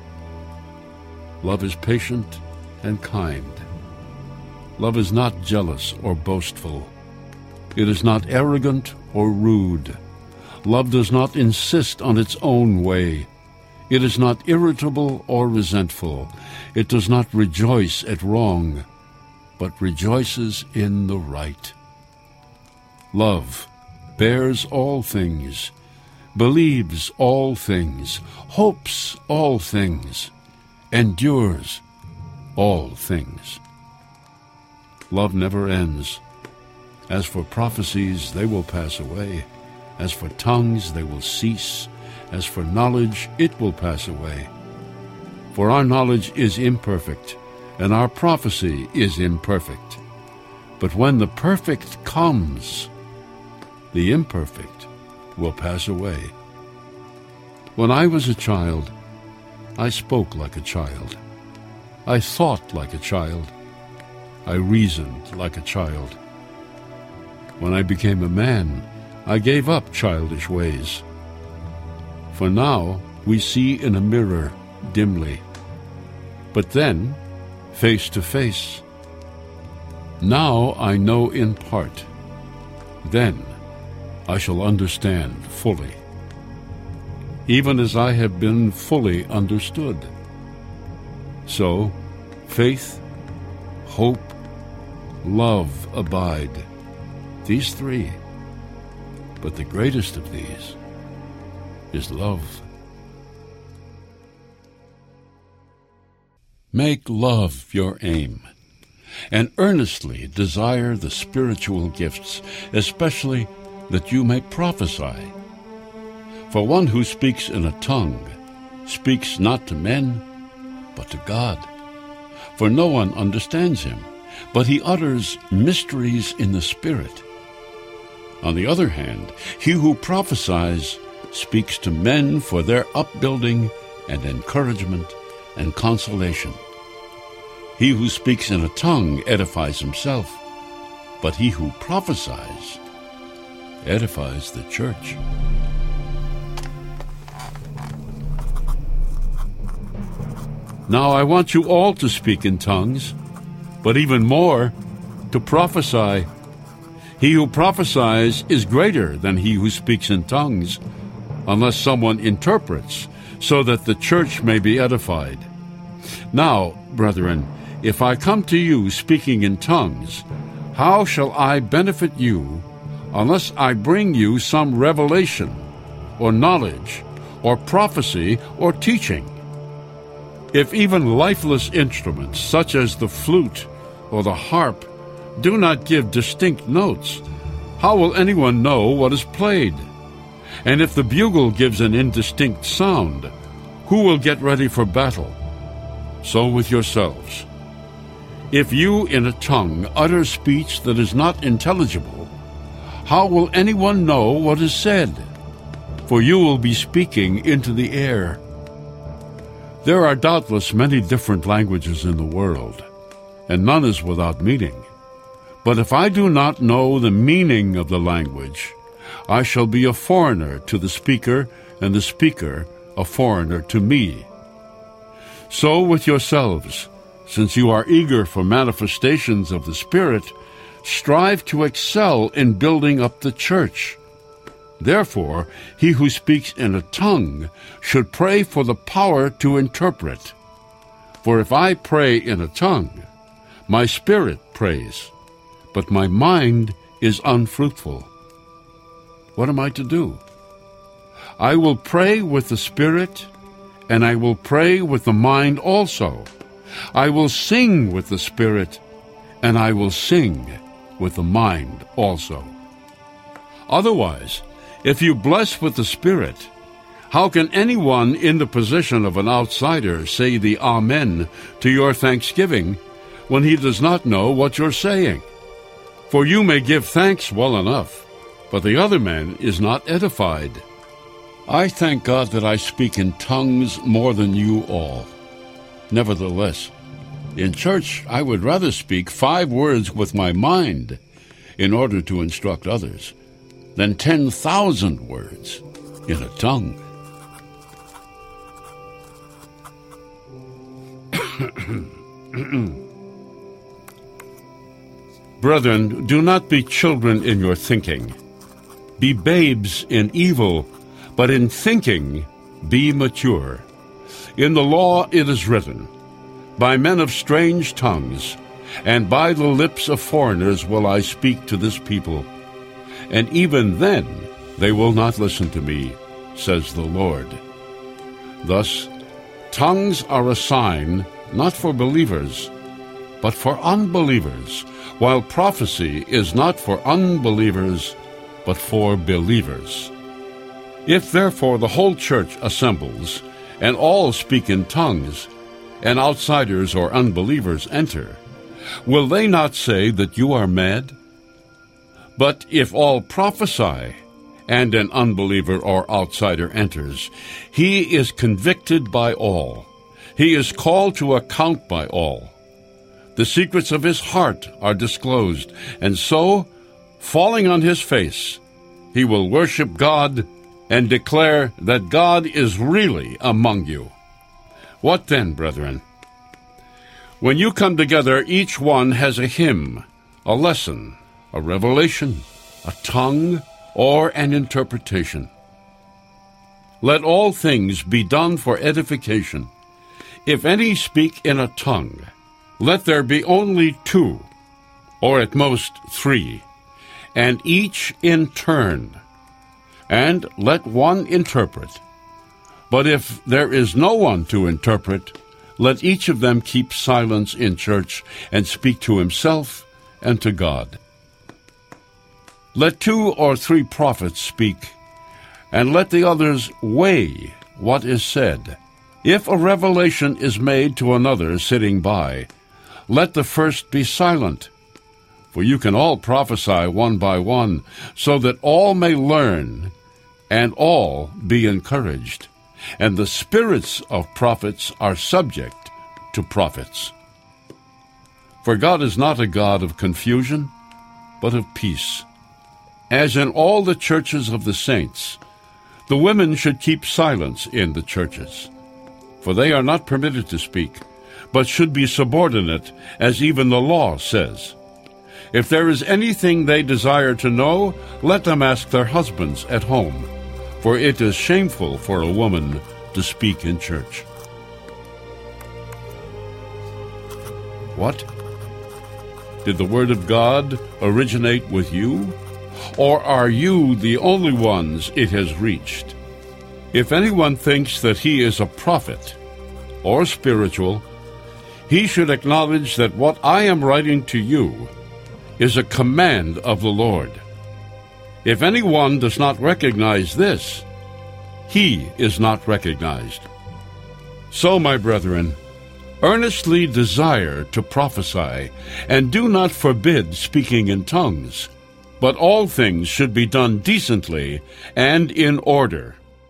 Love is patient and kind. Love is not jealous or boastful. It is not arrogant or rude. Love does not insist on its own way. It is not irritable or resentful. It does not rejoice at wrong, but rejoices in the right. Love bears all things, believes all things, hopes all things, endures all things. Love never ends. As for prophecies, they will pass away. As for tongues, they will cease. As for knowledge, it will pass away. For our knowledge is imperfect, and our prophecy is imperfect. But when the perfect comes, the imperfect will pass away. When I was a child, I spoke like a child. I thought like a child. I reasoned like a child. When I became a man, I gave up childish ways. For now we see in a mirror dimly, but then face to face. Now I know in part. Then I shall understand fully, even as I have been fully understood. So faith, hope, love abide, these three. But the greatest of these is love. Make love your aim, and earnestly desire the spiritual gifts, especially that you may prophesy. For one who speaks in a tongue speaks not to men, but to God. For no one understands him, but he utters mysteries in the Spirit. On the other hand, he who prophesies speaks to men for their upbuilding and encouragement and consolation. He who speaks in a tongue edifies himself, but he who prophesies edifies the church. Now I want you all to speak in tongues, but even more, to prophesy. He who prophesies is greater than he who speaks in tongues, unless someone interprets, so that the church may be edified. Now, brethren, if I come to you speaking in tongues, how shall I benefit you unless I bring you some revelation, or knowledge, or prophecy, or teaching? If even lifeless instruments, such as the flute or the harp, do not give distinct notes, how will anyone know what is played? And if the bugle gives an indistinct sound, who will get ready for battle? So with yourselves. If you in a tongue utter speech that is not intelligible, how will anyone know what is said? For you will be speaking into the air. There are doubtless many different languages in the world, and none is without meaning. But if I do not know the meaning of the language, I shall be a foreigner to the speaker, and the speaker a foreigner to me. So with yourselves, since you are eager for manifestations of the Spirit, strive to excel in building up the church. Therefore, he who speaks in a tongue should pray for the power to interpret. For if I pray in a tongue, my spirit prays, but my mind is unfruitful. What am I to do? I will pray with the Spirit, and I will pray with the mind also. I will sing with the Spirit, and I will sing with the mind also. Otherwise, if you bless with the Spirit, how can anyone in the position of an outsider say the Amen to your thanksgiving when he does not know what you're saying? For you may give thanks well enough, but the other man is not edified. I thank God that I speak in tongues more than you all. Nevertheless, in church I would rather speak five words with my mind in order to instruct others than ten thousand words in a tongue. Brethren, do not be children in your thinking. Be babes in evil, but in thinking be mature. In the law it is written, by men of strange tongues, and by the lips of foreigners will I speak to this people. And even then they will not listen to me, says the Lord. Thus, tongues are a sign not for believers, but for unbelievers, while prophecy is not for unbelievers, but for believers. If therefore the whole church assembles, and all speak in tongues, and outsiders or unbelievers enter, will they not say that you are mad? But if all prophesy, and an unbeliever or outsider enters, he is convicted by all. He is called to account by all. The secrets of his heart are disclosed, and so, falling on his face, he will worship God and declare that God is really among you. What then, brethren? When you come together, each one has a hymn, a lesson, a revelation, a tongue, or an interpretation. Let all things be done for edification. If any speak in a tongue, let there be only two, or at most three, and each in turn, and let one interpret. But if there is no one to interpret, let each of them keep silence in church and speak to himself and to God. Let two or three prophets speak, and let the others weigh what is said. If a revelation is made to another sitting by, let the first be silent. For you can all prophesy one by one, so that all may learn and all be encouraged. And the spirits of prophets are subject to prophets. For God is not a God of confusion, but of peace. As in all the churches of the saints, the women should keep silence in the churches, for they are not permitted to speak, but should be subordinate, as even the law says. If there is anything they desire to know, let them ask their husbands at home, for it is shameful for a woman to speak in church. What? Did the word of God originate with you? Or are you the only ones it has reached? If anyone thinks that he is a prophet or spiritual, he should acknowledge that what I am writing to you is a command of the Lord. If anyone does not recognize this, he is not recognized. So, my brethren, earnestly desire to prophesy, and do not forbid speaking in tongues, but all things should be done decently and in order.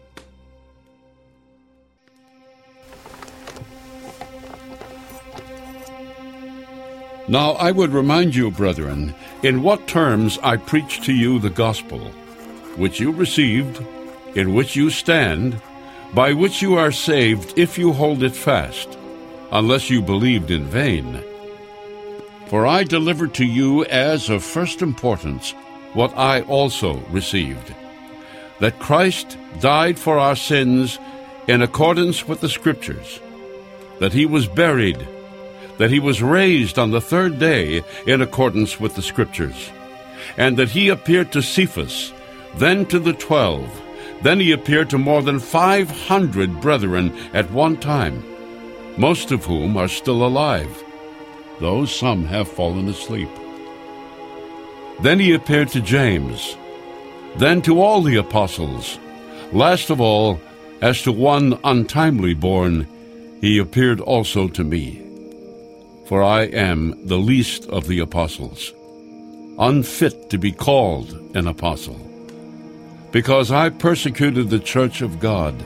Now I would remind you, brethren, in what terms I preach to you the gospel, which you received, in which you stand, by which you are saved if you hold it fast, unless you believed in vain. For I delivered to you as of first importance what I also received, that Christ died for our sins in accordance with the Scriptures, that he was buried, that he was raised on the third day in accordance with the Scriptures, and that he appeared to Cephas, then to the twelve, then he appeared to more than five hundred brethren at one time, most of whom are still alive, though some have fallen asleep. Then he appeared to James, then to all the apostles. Last of all, as to one untimely born, he appeared also to me. For I am the least of the apostles, unfit to be called an apostle, because I persecuted the church of God.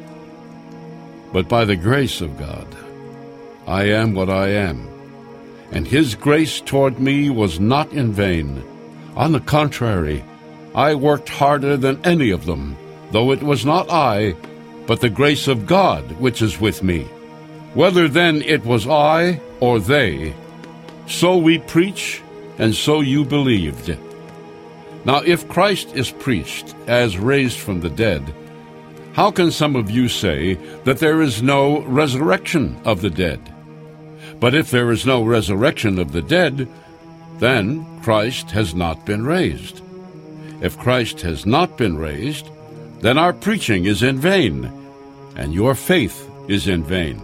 But by the grace of God, I am what I am, and his grace toward me was not in vain. On the contrary, I worked harder than any of them, though it was not I, but the grace of God which is with me. Whether then it was I or they, so we preach, and so you believed. Now if Christ is preached as raised from the dead, how can some of you say that there is no resurrection of the dead? But if there is no resurrection of the dead, then Christ has not been raised. If Christ has not been raised, then our preaching is in vain, and your faith is in vain.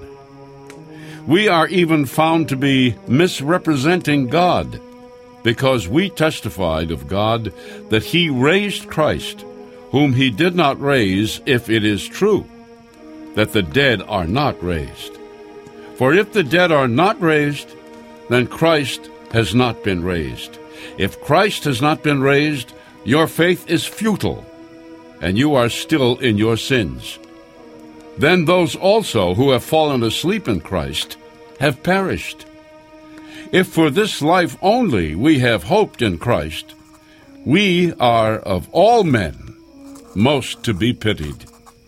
We are even found to be misrepresenting God, because we testified of God that he raised Christ, whom he did not raise, if it is true that the dead are not raised. For if the dead are not raised, then Christ has not been raised. If Christ has not been raised, your faith is futile, and you are still in your sins. Then those also who have fallen asleep in Christ have perished. If for this life only we have hoped in Christ, we are of all men most to be pitied.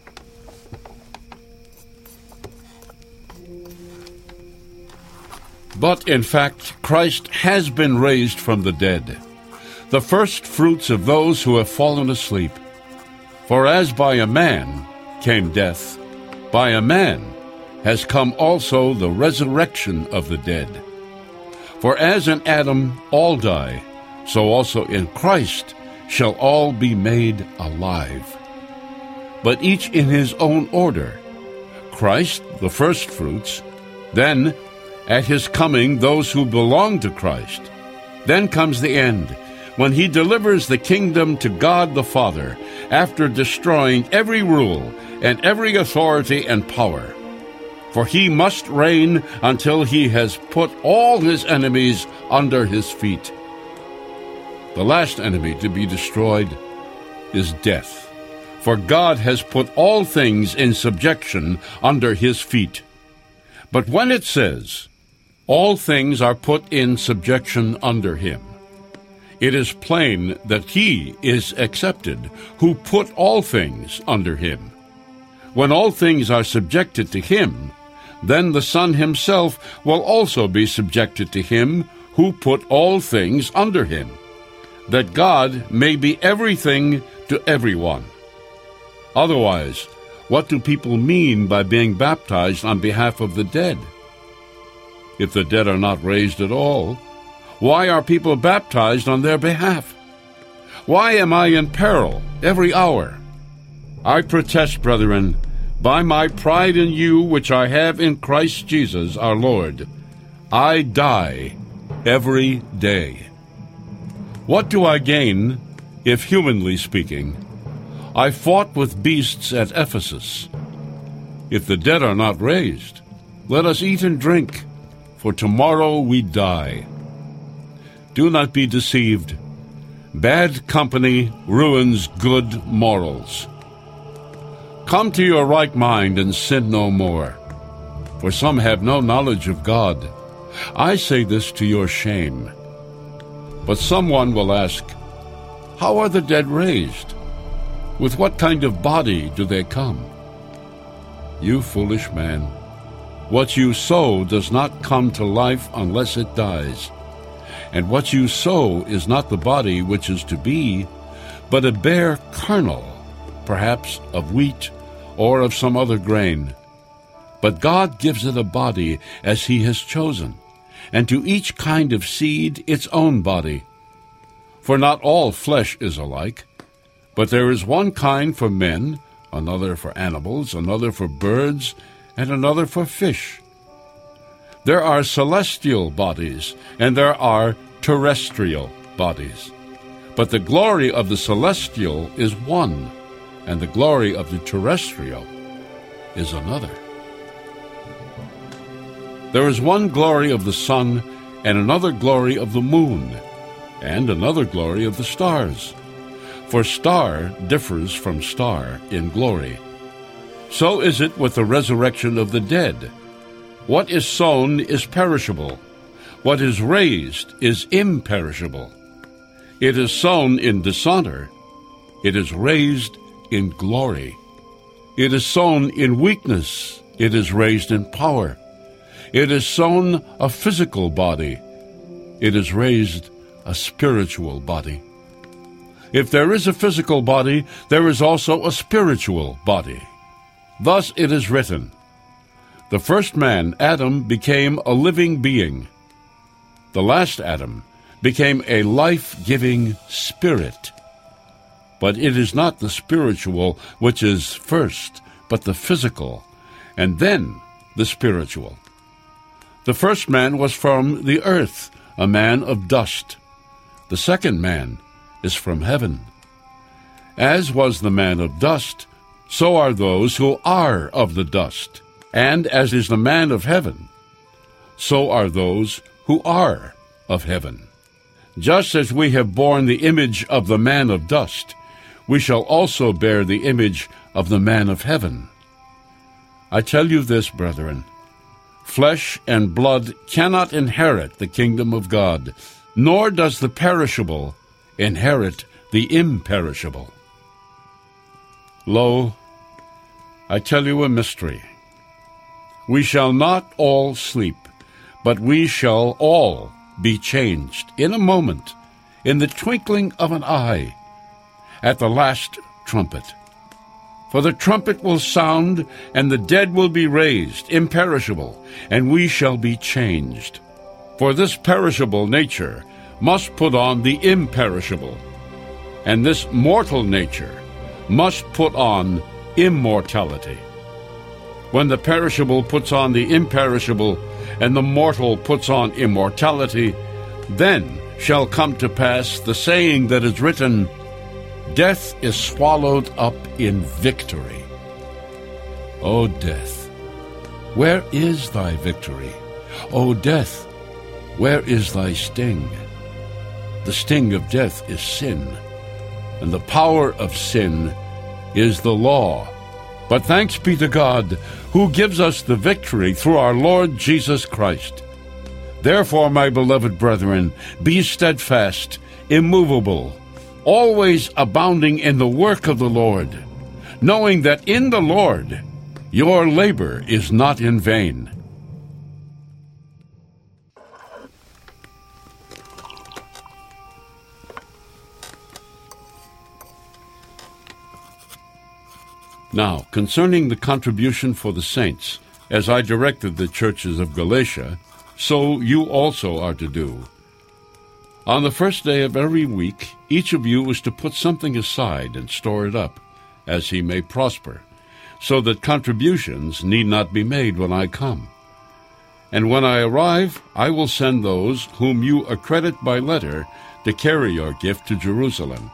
But in fact, Christ has been raised from the dead, the first fruits of those who have fallen asleep. For as by a man came death, by a man has come also the resurrection of the dead. For as in Adam all die, so also in Christ shall all be made alive. But each in his own order. Christ the firstfruits, then at his coming those who belong to Christ. Then comes the end, when he delivers the kingdom to God the Father, after destroying every rule and every authority and power. For he must reign until he has put all his enemies under his feet. The last enemy to be destroyed is death. For God has put all things in subjection under his feet. But when it says, all things are put in subjection under him, it is plain that he is accepted who put all things under him. When all things are subjected to him, then the Son himself will also be subjected to him who put all things under him, that God may be everything to everyone. Otherwise, what do people mean by being baptized on behalf of the dead? If the dead are not raised at all, why are people baptized on their behalf? Why am I in peril every hour? I protest, brethren, by my pride in you which I have in Christ Jesus our Lord, I die every day. What do I gain if, humanly speaking, I fought with beasts at Ephesus? If the dead are not raised, let us eat and drink, for tomorrow we die. Do not be deceived. Bad company ruins good morals. Come to your right mind and sin no more, for some have no knowledge of God. I say this to your shame. But someone will ask, how are the dead raised? With what kind of body do they come? You foolish man, what you sow does not come to life unless it dies. And what you sow is not the body which is to be, but a bare kernel, perhaps of wheat or of some other grain. But God gives it a body as he has chosen, and to each kind of seed its own body. For not all flesh is alike, but there is one kind for men, another for animals, another for birds, and another for fish. There are celestial bodies, and there are terrestrial bodies. But the glory of the celestial is one, and the glory of the terrestrial is another. There is one glory of the sun, and another glory of the moon, and another glory of the stars. For star differs from star in glory. So is it with the resurrection of the dead. What is sown is perishable. What is raised is imperishable. It is sown in dishonor. It is raised in glory. It is sown in weakness. It is raised in power. It is sown a physical body. It is raised a spiritual body. If there is a physical body, there is also a spiritual body. Thus it is written, the first man, Adam, became a living being. The last Adam became a life-giving spirit. But it is not the spiritual which is first, but the physical, and then the spiritual. The first man was from the earth, a man of dust. The second man is from heaven. As was the man of dust, so are those who are of the dust. And as is the man of heaven, so are those who are of heaven. Just as we have borne the image of the man of dust, we shall also bear the image of the man of heaven. I tell you this, brethren, flesh and blood cannot inherit the kingdom of God, nor does the perishable inherit the imperishable. Lo, I tell you a mystery. We shall not all sleep, but we shall all be changed in a moment, in the twinkling of an eye, at the last trumpet. For the trumpet will sound, and the dead will be raised, imperishable, and we shall be changed. For this perishable nature must put on the imperishable, and this mortal nature must put on immortality. When the perishable puts on the imperishable, and the mortal puts on immortality, then shall come to pass the saying that is written, Death is swallowed up in victory. O death, where is thy victory? O death, where is thy sting? The sting of death is sin, and the power of sin is the law. But thanks be to God, who gives us the victory through our Lord Jesus Christ. Therefore, my beloved brethren, be steadfast, immovable, always abounding in the work of the Lord, knowing that in the Lord your labor is not in vain. Now, concerning the contribution for the saints, as I directed the churches of Galatia, so you also are to do. On the first day of every week, each of you is to put something aside and store it up, as he may prosper, so that contributions need not be made when I come. And when I arrive, I will send those whom you accredit by letter to carry your gift to Jerusalem.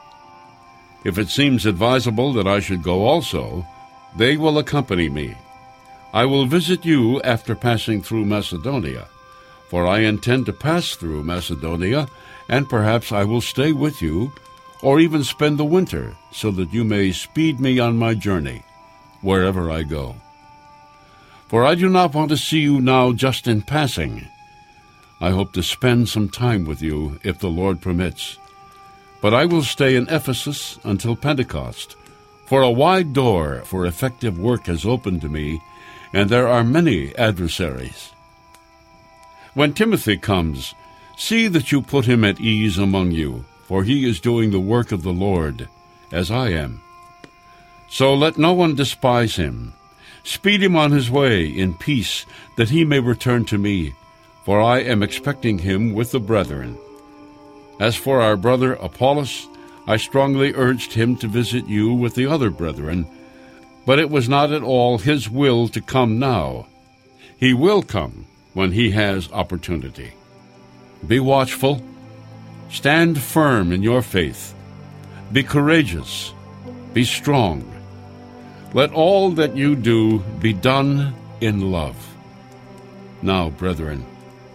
If it seems advisable that I should go also, they will accompany me. I will visit you after passing through Macedonia, for I intend to pass through Macedonia, and perhaps I will stay with you, or even spend the winter, so that you may speed me on my journey, wherever I go. For I do not want to see you now just in passing. I hope to spend some time with you, if the Lord permits. But I will stay in Ephesus until Pentecost, for a wide door for effective work has opened to me, and there are many adversaries. When Timothy comes, see that you put him at ease among you, for he is doing the work of the Lord, as I am. So let no one despise him. Speed him on his way in peace, that he may return to me, for I am expecting him with the brethren. As for our brother Apollos, I strongly urged him to visit you with the other brethren, but it was not at all his will to come now. He will come when he has opportunity. Be watchful. Stand firm in your faith. Be courageous. Be strong. Let all that you do be done in love. Now, brethren,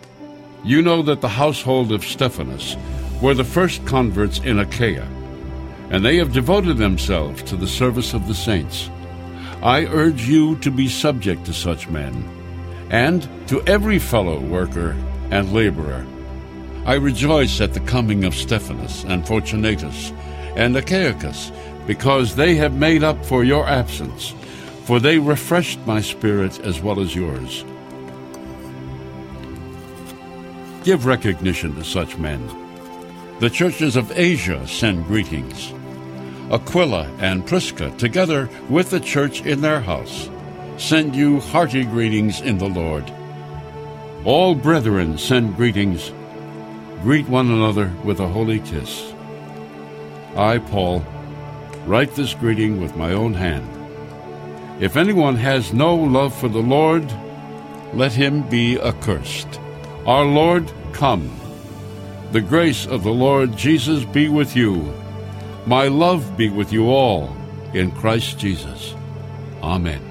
you know that the household of Stephanas were the first converts in Achaia, and they have devoted themselves to the service of the saints. I urge you to be subject to such men, and to every fellow worker and laborer. I rejoice at the coming of Stephanas and Fortunatus and Achaicus, because they have made up for your absence, for they refreshed my spirit as well as yours. Give recognition to such men. The churches of Asia send greetings. Aquila and Prisca, together with the church in their house, send you hearty greetings in the Lord. All brethren send greetings. Greet one another with a holy kiss. I, Paul, write this greeting with my own hand. If anyone has no love for the Lord, let him be accursed. Our Lord, come. The grace of the Lord Jesus be with you. My love be with you all in Christ Jesus. Amen.